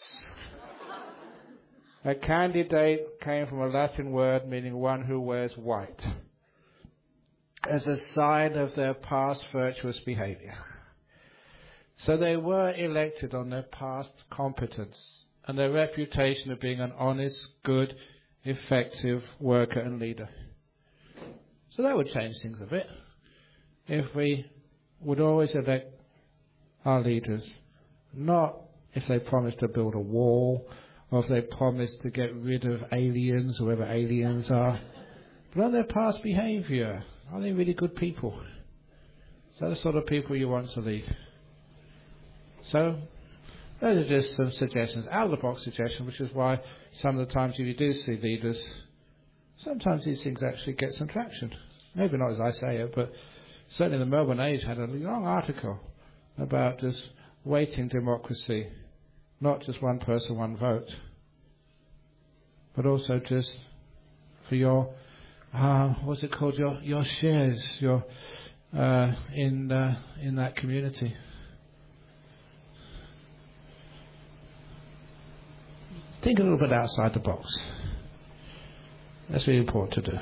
A candidate came from a Latin word meaning one who wears white, as a sign of their past virtuous behavior. So they were elected on their past competence and their reputation of being an honest, good, effective worker and leader. So that would change things a bit if we would always elect our leaders, not if they promise to build a wall or if they promise to get rid of aliens, whoever aliens are, but on their past behavior. Are they really good people? Is that the sort of people you want to lead? So, those are just some suggestions, out-of-the-box suggestions, which is why some of the times if you do see leaders, sometimes these things actually get some traction. Maybe not as I say it, but certainly the Melbourne Age had a long article about just waiting democracy, not just one person, one vote, but also just for your, uh, what's it called, your your shares, your uh, in uh, in that community. Think a little bit outside the box. That's really important to do.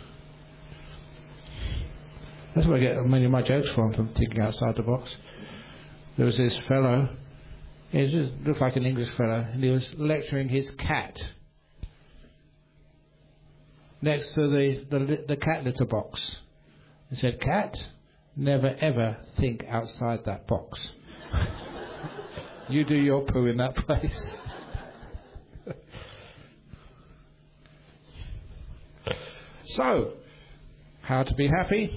That's where I get many of my jokes from, from thinking outside the box. There was this fellow, he just looked like an English fellow, and he was lecturing his cat next to the, the, the cat litter box. He said, "Cat, never ever think outside that box. You do your poo in that place." So, how to be happy?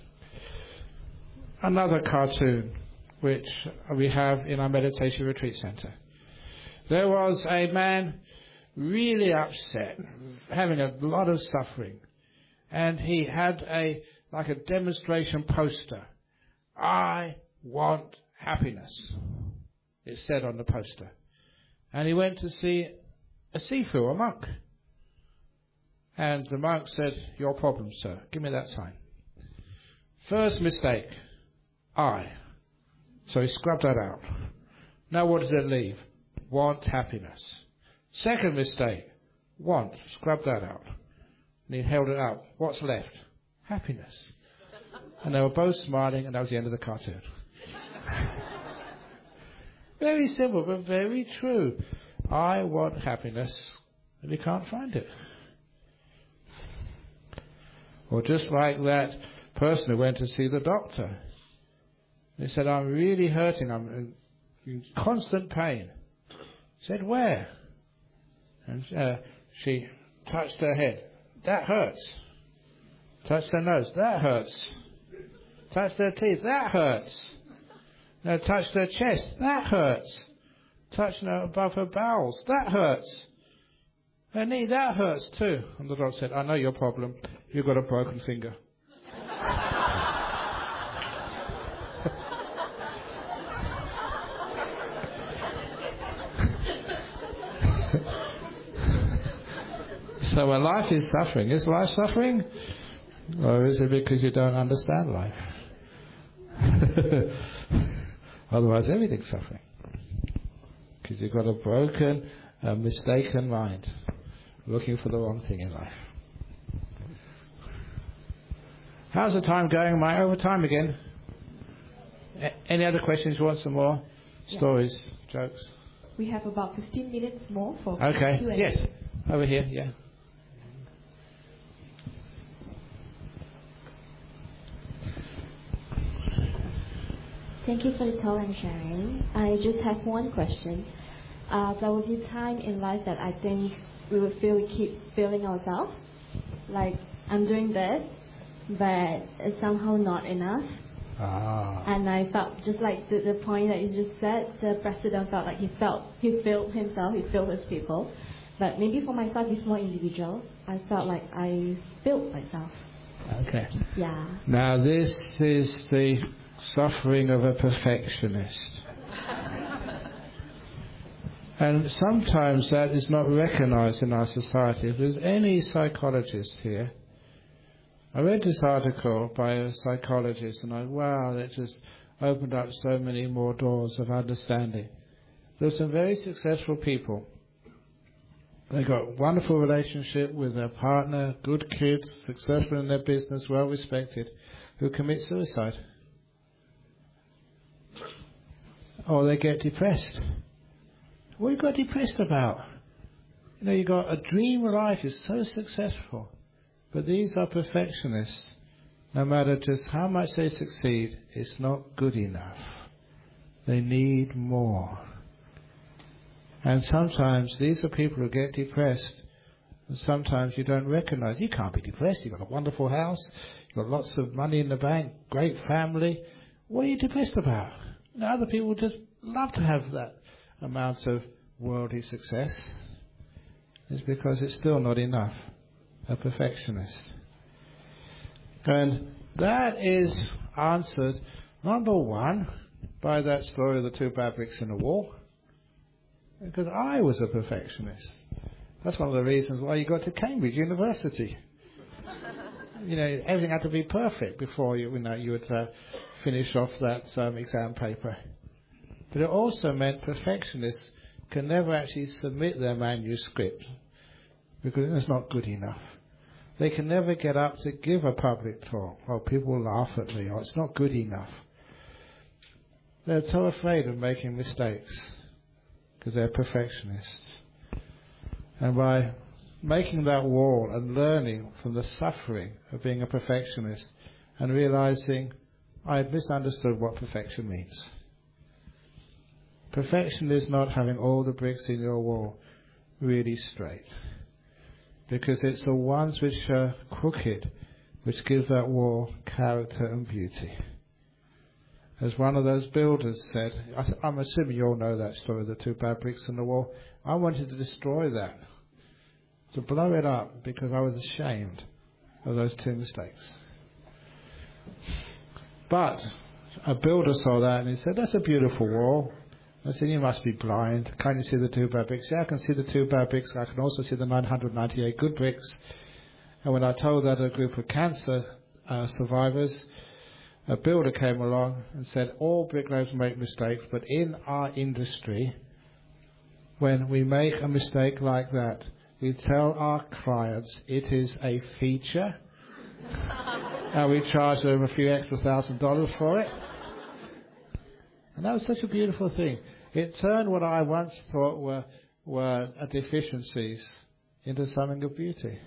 Another cartoon which we have in our meditation retreat centre. There was a man really upset, having a lot of suffering, and he had a like a demonstration poster. "I want happiness," it said on the poster. And he went to see a Sifu, a monk. And the monk said, "Your problem, sir. Give me that sign." First mistake, I. So he scrubbed that out. Now what does it leave? Want happiness. Second mistake, want. Scrub that out. And he held it out. What's left? Happiness. And they were both smiling, and that was the end of the cartoon. Very simple, but very true. I want happiness, and you can't find it. Or just like that person who went to see the doctor. They said, "I'm really hurting. I'm in constant pain." He said, "Where?" And uh, she touched her head. "That hurts." Touched her nose. "That hurts." Touched her teeth. "That hurts." No, touched her chest. "That hurts." Touched her above her bowels. "That hurts." Her knee. "That hurts too." And the doctor said, "I know your problem. You've got a broken finger." So when life is suffering, is life suffering? Or is it because you don't understand life? Otherwise everything's suffering. Because you've got a broken, a mistaken mind, looking for the wrong thing in life. How's the time going? Am I over time again? A- any other questions? You want some more yeah. stories, jokes? We have about fifteen minutes more for okay. Q and A. Yes. Over here, yeah. Thank you for the talk and sharing. I just have one question. Uh, there will be a time in life that I think we will feel we keep failing ourselves. Like, I'm doing this, but it's somehow not enough. Ah. And I felt just like the, the point that you just said, the president felt like he felt he failed himself, he failed his people. But maybe for myself, it's more individual. I felt like I failed myself. Okay. Yeah. Now this is the suffering of a perfectionist. And sometimes that is not recognized in our society. If there's any psychologist here, I read this article by a psychologist and I, wow, it just, opened up so many more doors of understanding. There are some very successful people. They got a wonderful relationship with their partner, good kids, successful in their business, well respected, who commit suicide. Or they get depressed. What have you got depressed about? You know, you got a dream life is so successful. But these are perfectionists. No matter just how much they succeed, it's not good enough. They need more. And sometimes these are people who get depressed. And sometimes you don't recognize. You can't be depressed. You've got a wonderful house. You've got lots of money in the bank. Great family. What are you depressed about? And other people just love to have that amount of worldly success. It's because it's still not enough. A perfectionist. And that is answered, number one, by that story of the two bad bricks in the wall. Because I was a perfectionist. That's one of the reasons why you got to Cambridge University. You know, everything had to be perfect before you, you know, you would uh, finish off that um, exam paper. But it also meant perfectionists can never actually submit their manuscript because it's not good enough. They can never get up to give a public talk. Well, people will laugh at me, or it's not good enough. They're so afraid of making mistakes because they're perfectionists. And by making that wall and learning from the suffering of being a perfectionist and realizing I had misunderstood what perfection means. Perfection is not having all the bricks in your wall really straight. Because it's the ones which are crooked which give that wall character and beauty. As one of those builders said, I'm assuming you all know that story, the two bad bricks in the wall. I wanted to destroy that, to blow it up, because I was ashamed of those two mistakes. But a builder saw that and he said, that's a beautiful wall. I said, you must be blind. Can't you see the two bad bricks? Yeah, I can see the two bad bricks. I can also see the nine hundred ninety-eight good bricks. And when I told that a group of cancer uh, survivors, a builder came along and said, all bricklayers make mistakes, but in our industry, when we make a mistake like that, we tell our clients it is a feature, and we charge them a few extra thousand dollars for it. And that was such a beautiful thing. It turned what I once thought were, were deficiencies into something of beauty.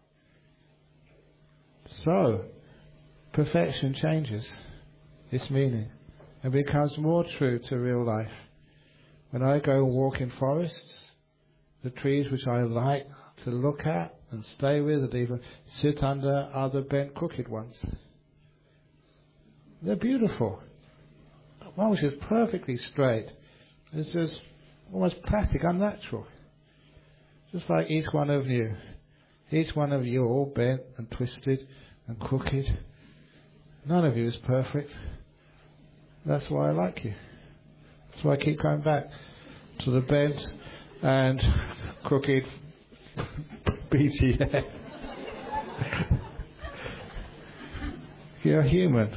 So, perfection changes its meaning and becomes more true to real life. When I go and walk in forests, the trees which I like to look at and stay with and even sit under are the bent, crooked ones. They're beautiful. One which is perfectly straight is just almost plastic, unnatural. Just like each one of you. Each one of you are all bent and twisted and crooked. None of you is perfect. That's why I like you. That's why I keep going back to the bent and crooked B T A. You're human.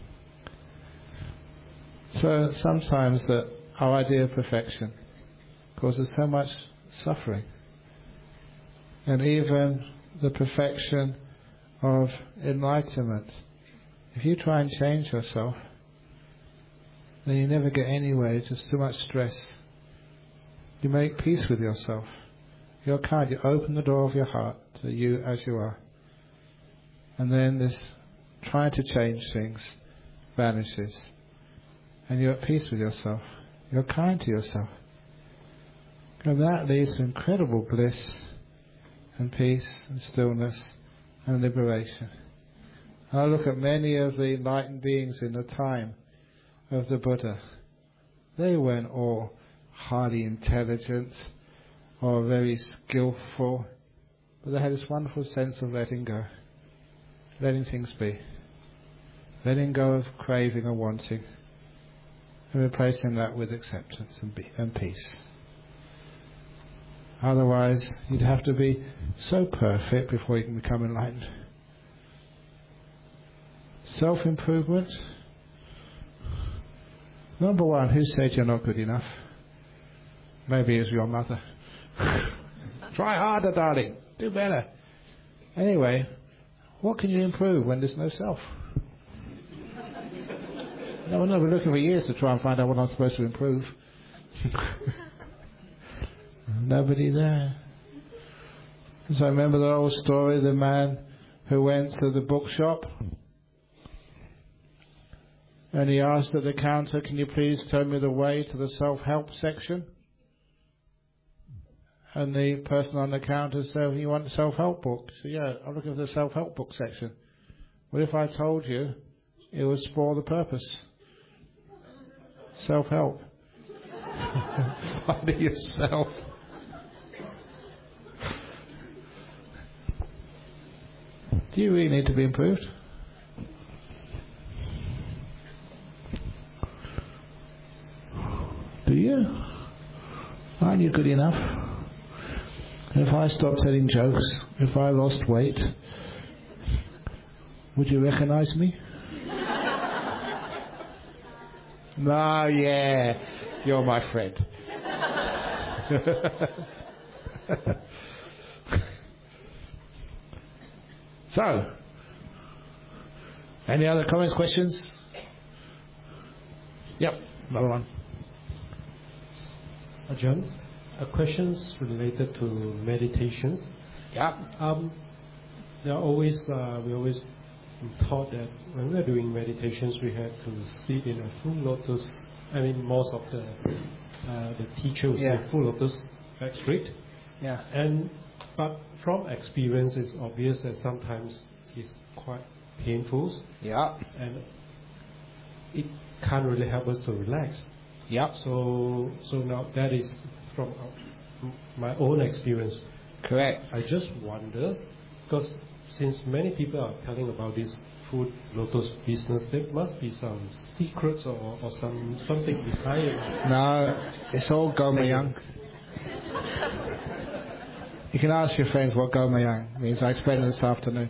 So sometimes that our idea of perfection causes so much suffering. And even the perfection of enlightenment. If you try and change yourself, then you never get anywhere. It's just too much stress. You make peace with yourself. You're kind. You open the door of your heart to you as you are. And then this trying to change things vanishes. And you're at peace with yourself. You're kind to yourself. And that leads to incredible bliss and peace and stillness and liberation. And I look at many of the enlightened beings in the time of the Buddha. They weren't all highly intelligent or very skillful, but they had this wonderful sense of letting go, letting things be, letting go of craving and wanting, and replacing that with acceptance and, be, and peace. Otherwise, you'd have to be so perfect before you can become enlightened. Self-improvement, Number one, who said you're not good enough? Maybe it's your mother. Try harder, darling. Do better. Anyway, what can you improve when there's no self? No, I've been looking for years to try and find out what I'm supposed to improve. Nobody there. So I remember the old story, the man who went to the bookshop and he asked at the counter, can you please tell me the way to the self-help section? And the person on the counter said, you want a self-help book? So yeah, I'm looking for the self-help book section. What if I told you it was for the purpose? Self-help. Find it yourself. Do you really need to be improved? Do you? Aren't you good enough? If I stopped telling jokes, if I lost weight, would you recognize me? No, yeah, you're my friend. So, any other comments, questions? Yep, another one. Uh, John, uh, questions related to meditations. Yeah. Um, there are always uh, we always taught that when we are doing meditations, we have to sit in a full lotus. I mean, most of the uh, the teachers Yeah. say full lotus, back straight. Yeah. And but from experience, it's obvious that sometimes it's quite painful. Yeah. And it can't really help us to relax. Yeah. So, so now that is from uh, my own experience. Correct. I just wonder, because since many people are telling about this food lotus business, there must be some secrets or, or some something behind it. No, it's all Gomayang. You can ask your friends what Gomayang means. I explained it this afternoon.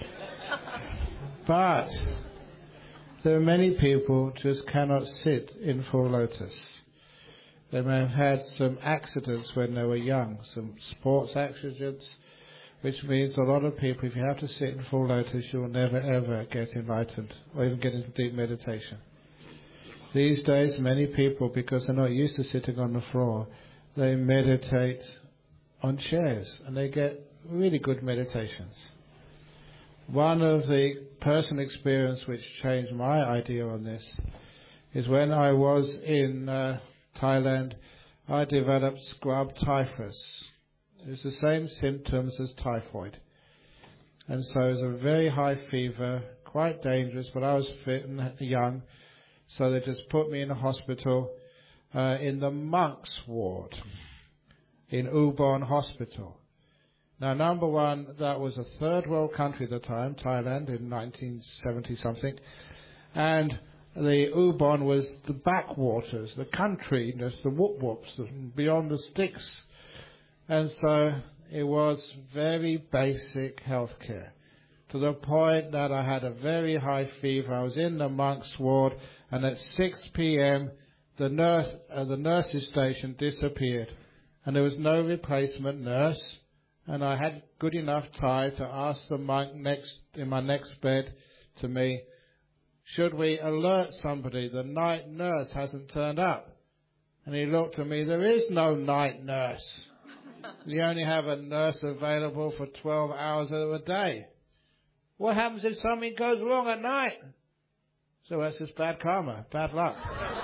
But there are many people just cannot sit in full lotus. They may have had some accidents when they were young, some sports accidents, which means a lot of people, if you have to sit in full lotus, you will never ever get enlightened or even get into deep meditation. These days, many people, because they're not used to sitting on the floor, they meditate on chairs and they get really good meditations. One of the personal experience which changed my idea on this is when I was in uh, Thailand, I developed scrub typhus. It was the same symptoms as typhoid. And so it was a very high fever, quite dangerous, but I was fit and young, so they just put me in a hospital uh, in the monks' ward in Ubon Hospital. Now, number one, that was a third world country at the time, Thailand, in nineteen seventy something. And the Ubon was the backwaters, the country, just the whoop whoops, beyond the sticks. And so it was very basic healthcare, to the point that I had a very high fever. I was in the monks' ward, and at six p.m. the nurse, uh, the nurse's station disappeared, and there was no replacement nurse. And I had good enough time to ask the monk next in my next bed to me, should we alert somebody? The night nurse hasn't turned up. And he looked at me, there is no night nurse. You only have a nurse available for twelve hours of a day. What happens if something goes wrong at night? So that's just bad karma, bad luck.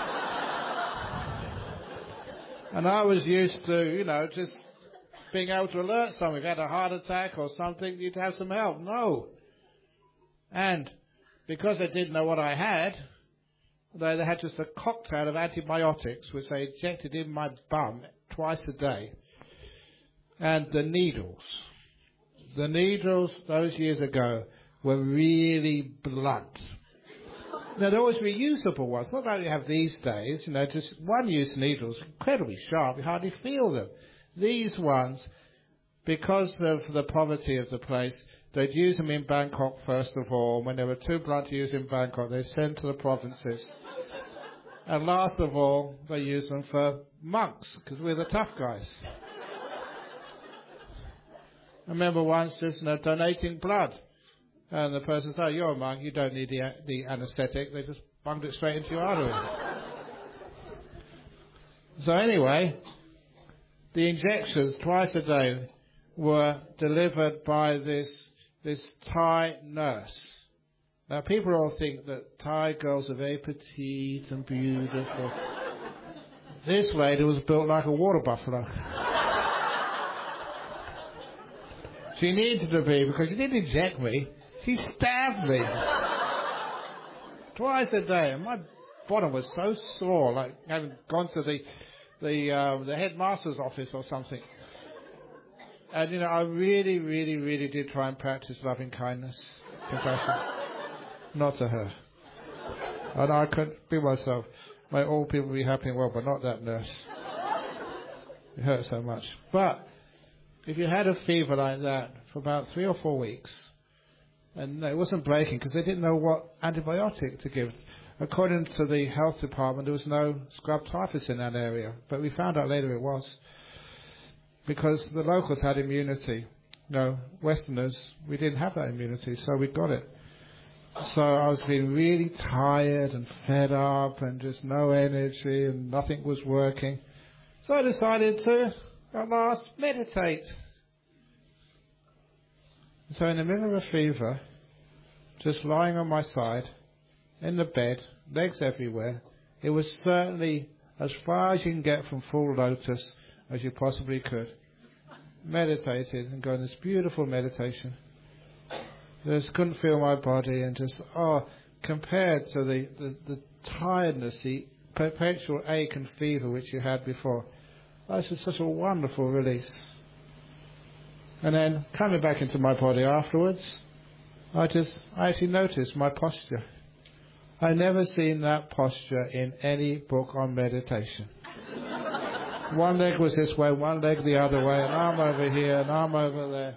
And I was used to, you know, just being able to alert someone. If you had a heart attack or something, you'd have some help. No. And because they didn't know what I had, they, they had just a cocktail of antibiotics, which they injected in my bum twice a day. And the needles. The needles those years ago were really blunt. Now, there always reusable ones. Not like you have these days, you know, just one-use needles, incredibly sharp. You hardly feel them. These ones, because of the poverty of the place, they'd use them in Bangkok first of all. When they were too blunt to use in Bangkok, they sent to the provinces. And last of all, they use them for monks, because we're the tough guys. I remember once just you know, donating blood. And the person said, oh, you're a monk, you don't need the, the anaesthetic. They just bunged it straight into your artery. So anyway, the injections twice a day were delivered by this this Thai nurse. Now people all think that Thai girls are very petite and beautiful. This lady was built like a water buffalo. She needed to be because she didn't inject me. She stabbed me twice a day, and my bottom was so sore, like having gone to the the um, the headmaster's office or something. And you know, I really, really, really did try and practice loving kindness, compassion, not to her. And I couldn't be myself. May all people be happy and well, but not that nurse. It hurt so much. But if you had a fever like that for about three or four weeks. And no, it wasn't breaking because they didn't know what antibiotic to give. According to the health department, there was no scrub typhus in that area. But we found out later it was. Because the locals had immunity. No, Westerners, we didn't have that immunity, so we got it. So I was feeling really tired and fed up and just no energy and nothing was working. So I decided to, at last, meditate. So in the middle of a fever, just lying on my side, in the bed, legs everywhere, it was certainly as far as you can get from full lotus as you possibly could. Meditated and got in this beautiful meditation. Just couldn't feel my body and just, oh, compared to the, the, the tiredness, the perpetual ache and fever which you had before. That was just such a wonderful release. And then coming back into my body afterwards, I just I actually noticed my posture. I never seen that posture in any book on meditation. One leg was this way, one leg the other way, an arm over here, an arm over there.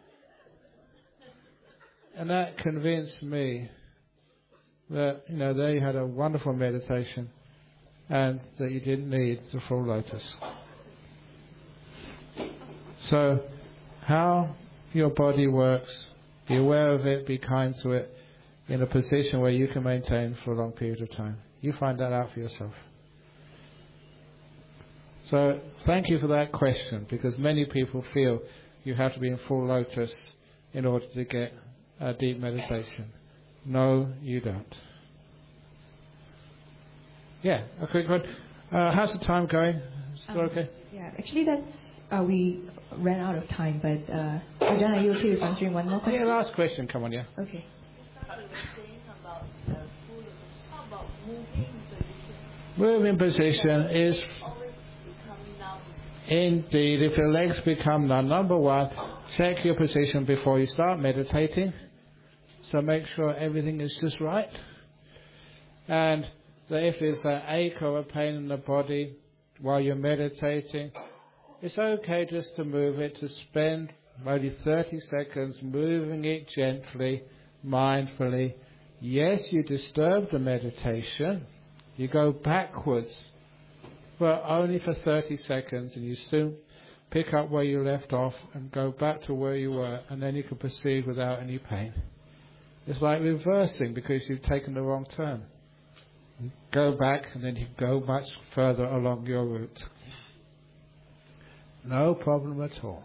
And that convinced me that, you know, they had a wonderful meditation and that you didn't need the full lotus. So, how your body works, be aware of it, be kind to it, in a position where you can maintain for a long period of time. You find that out for yourself. So, thank you for that question, because many people feel you have to be in full lotus in order to get a deep meditation. No, you don't. Yeah, a quick one. Uh, how's the time going? Still um, okay? Yeah, actually that's, uh, we ran out of time, but uh, Ajahn, are you okay with answering one more question? Yeah, last question, come on, yeah. Okay. Moving position is, indeed, if your legs become numb, number one, check your position before you start meditating. So make sure everything is just right. And that if there's an ache or a pain in the body while you're meditating, it's okay just to move it, to spend maybe thirty seconds moving it gently, mindfully. Yes, you disturb the meditation. You go backwards, but only for thirty seconds, and you soon pick up where you left off and go back to where you were, and then you can proceed without any pain. It's like reversing because you've taken the wrong turn. You go back, and then you go much further along your route. No problem at all.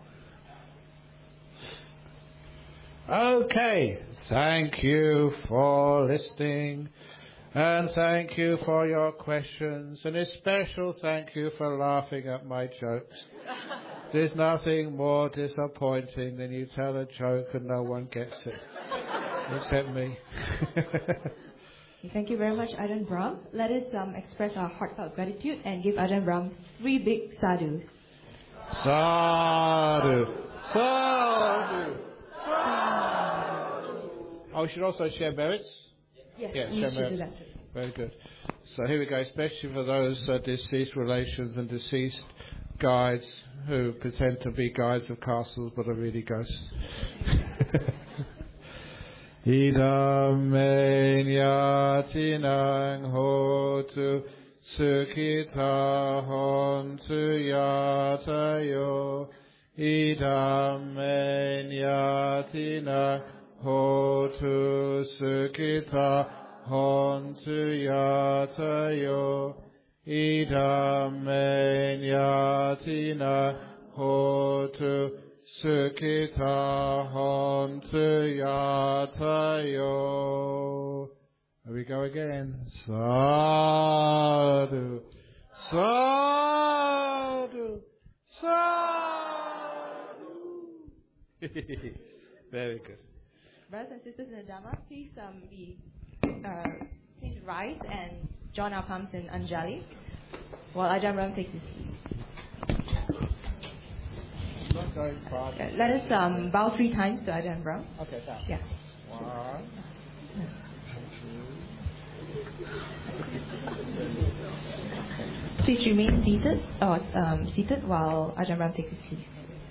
Okay, thank you for listening. And thank you for your questions, and a special thank you for laughing at my jokes. There's nothing more disappointing than you tell a joke and no one gets it, except me. Thank you very much, Ajahn Brahm. Let us um, express our heartfelt gratitude and give Ajahn Brahm three big sadhus. Sadhu, sadhu, sadhu. Oh, we should also share merits. Yes, yeah, we share should merits. do that too. Very good. So here we go, especially for those uh, deceased relations and deceased guides who pretend to be guides of castles but are really ghosts. Idam me nyatinang hotu Sukita hontu yatayo idam yatina hotu sukita hontu yatayo idam yatina hotu sukita hontu yatayo. Here we go again. Sadhu, sadhu, sadhu. Very good. Brothers and sisters in the Dhamma, please um, be, uh, please rise and join our palms in Anjali while Ajahn Brahm takes his seat. Not going fast. Uh, let us um, bow three times to Ajahn Brahm. Okay, thanks. Yeah. One. Please remain seated or um, seated while Ajahn Brahm takes his seat.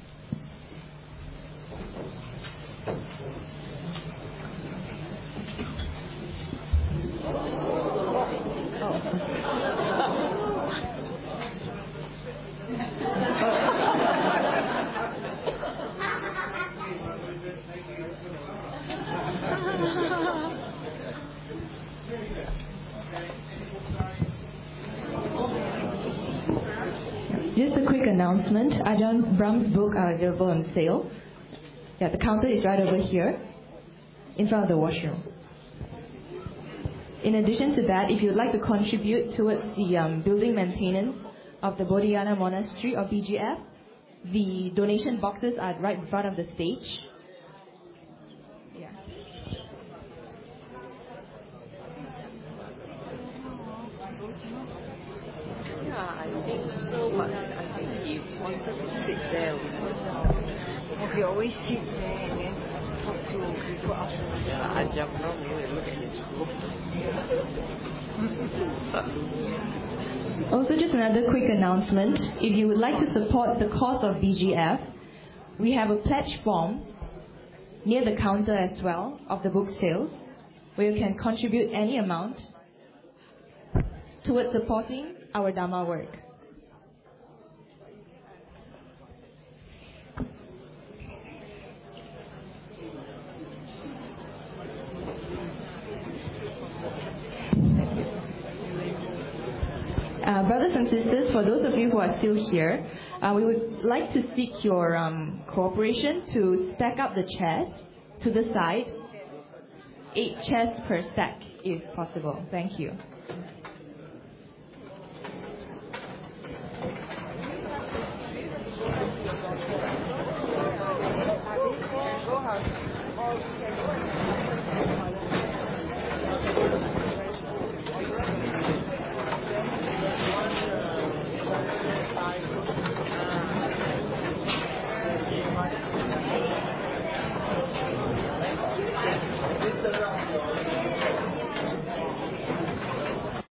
Just a quick announcement. Ajahn Brahm's book are available on sale. Yeah, the counter is right over here in front of the washroom. In addition to that, if you'd like to contribute towards the um, building maintenance of the Bodhinyana Monastery or B G F, the donation boxes are right in front of the stage. Yeah. Yeah, I think so, but I think he wanted to sit there also. Well, he always sit there and then talk to people after. Yeah, I jump down there and look at his group. Also, just another quick announcement. If you would like to support the cause of B G F, we have a pledge form near the counter as well of the book sales, where you can contribute any amount towards supporting our Dhamma work. Uh, brothers and sisters, for those of you who are still here, uh, we would like to seek your um, cooperation to stack up the chairs to the side, eight chairs per stack if possible. Thank you.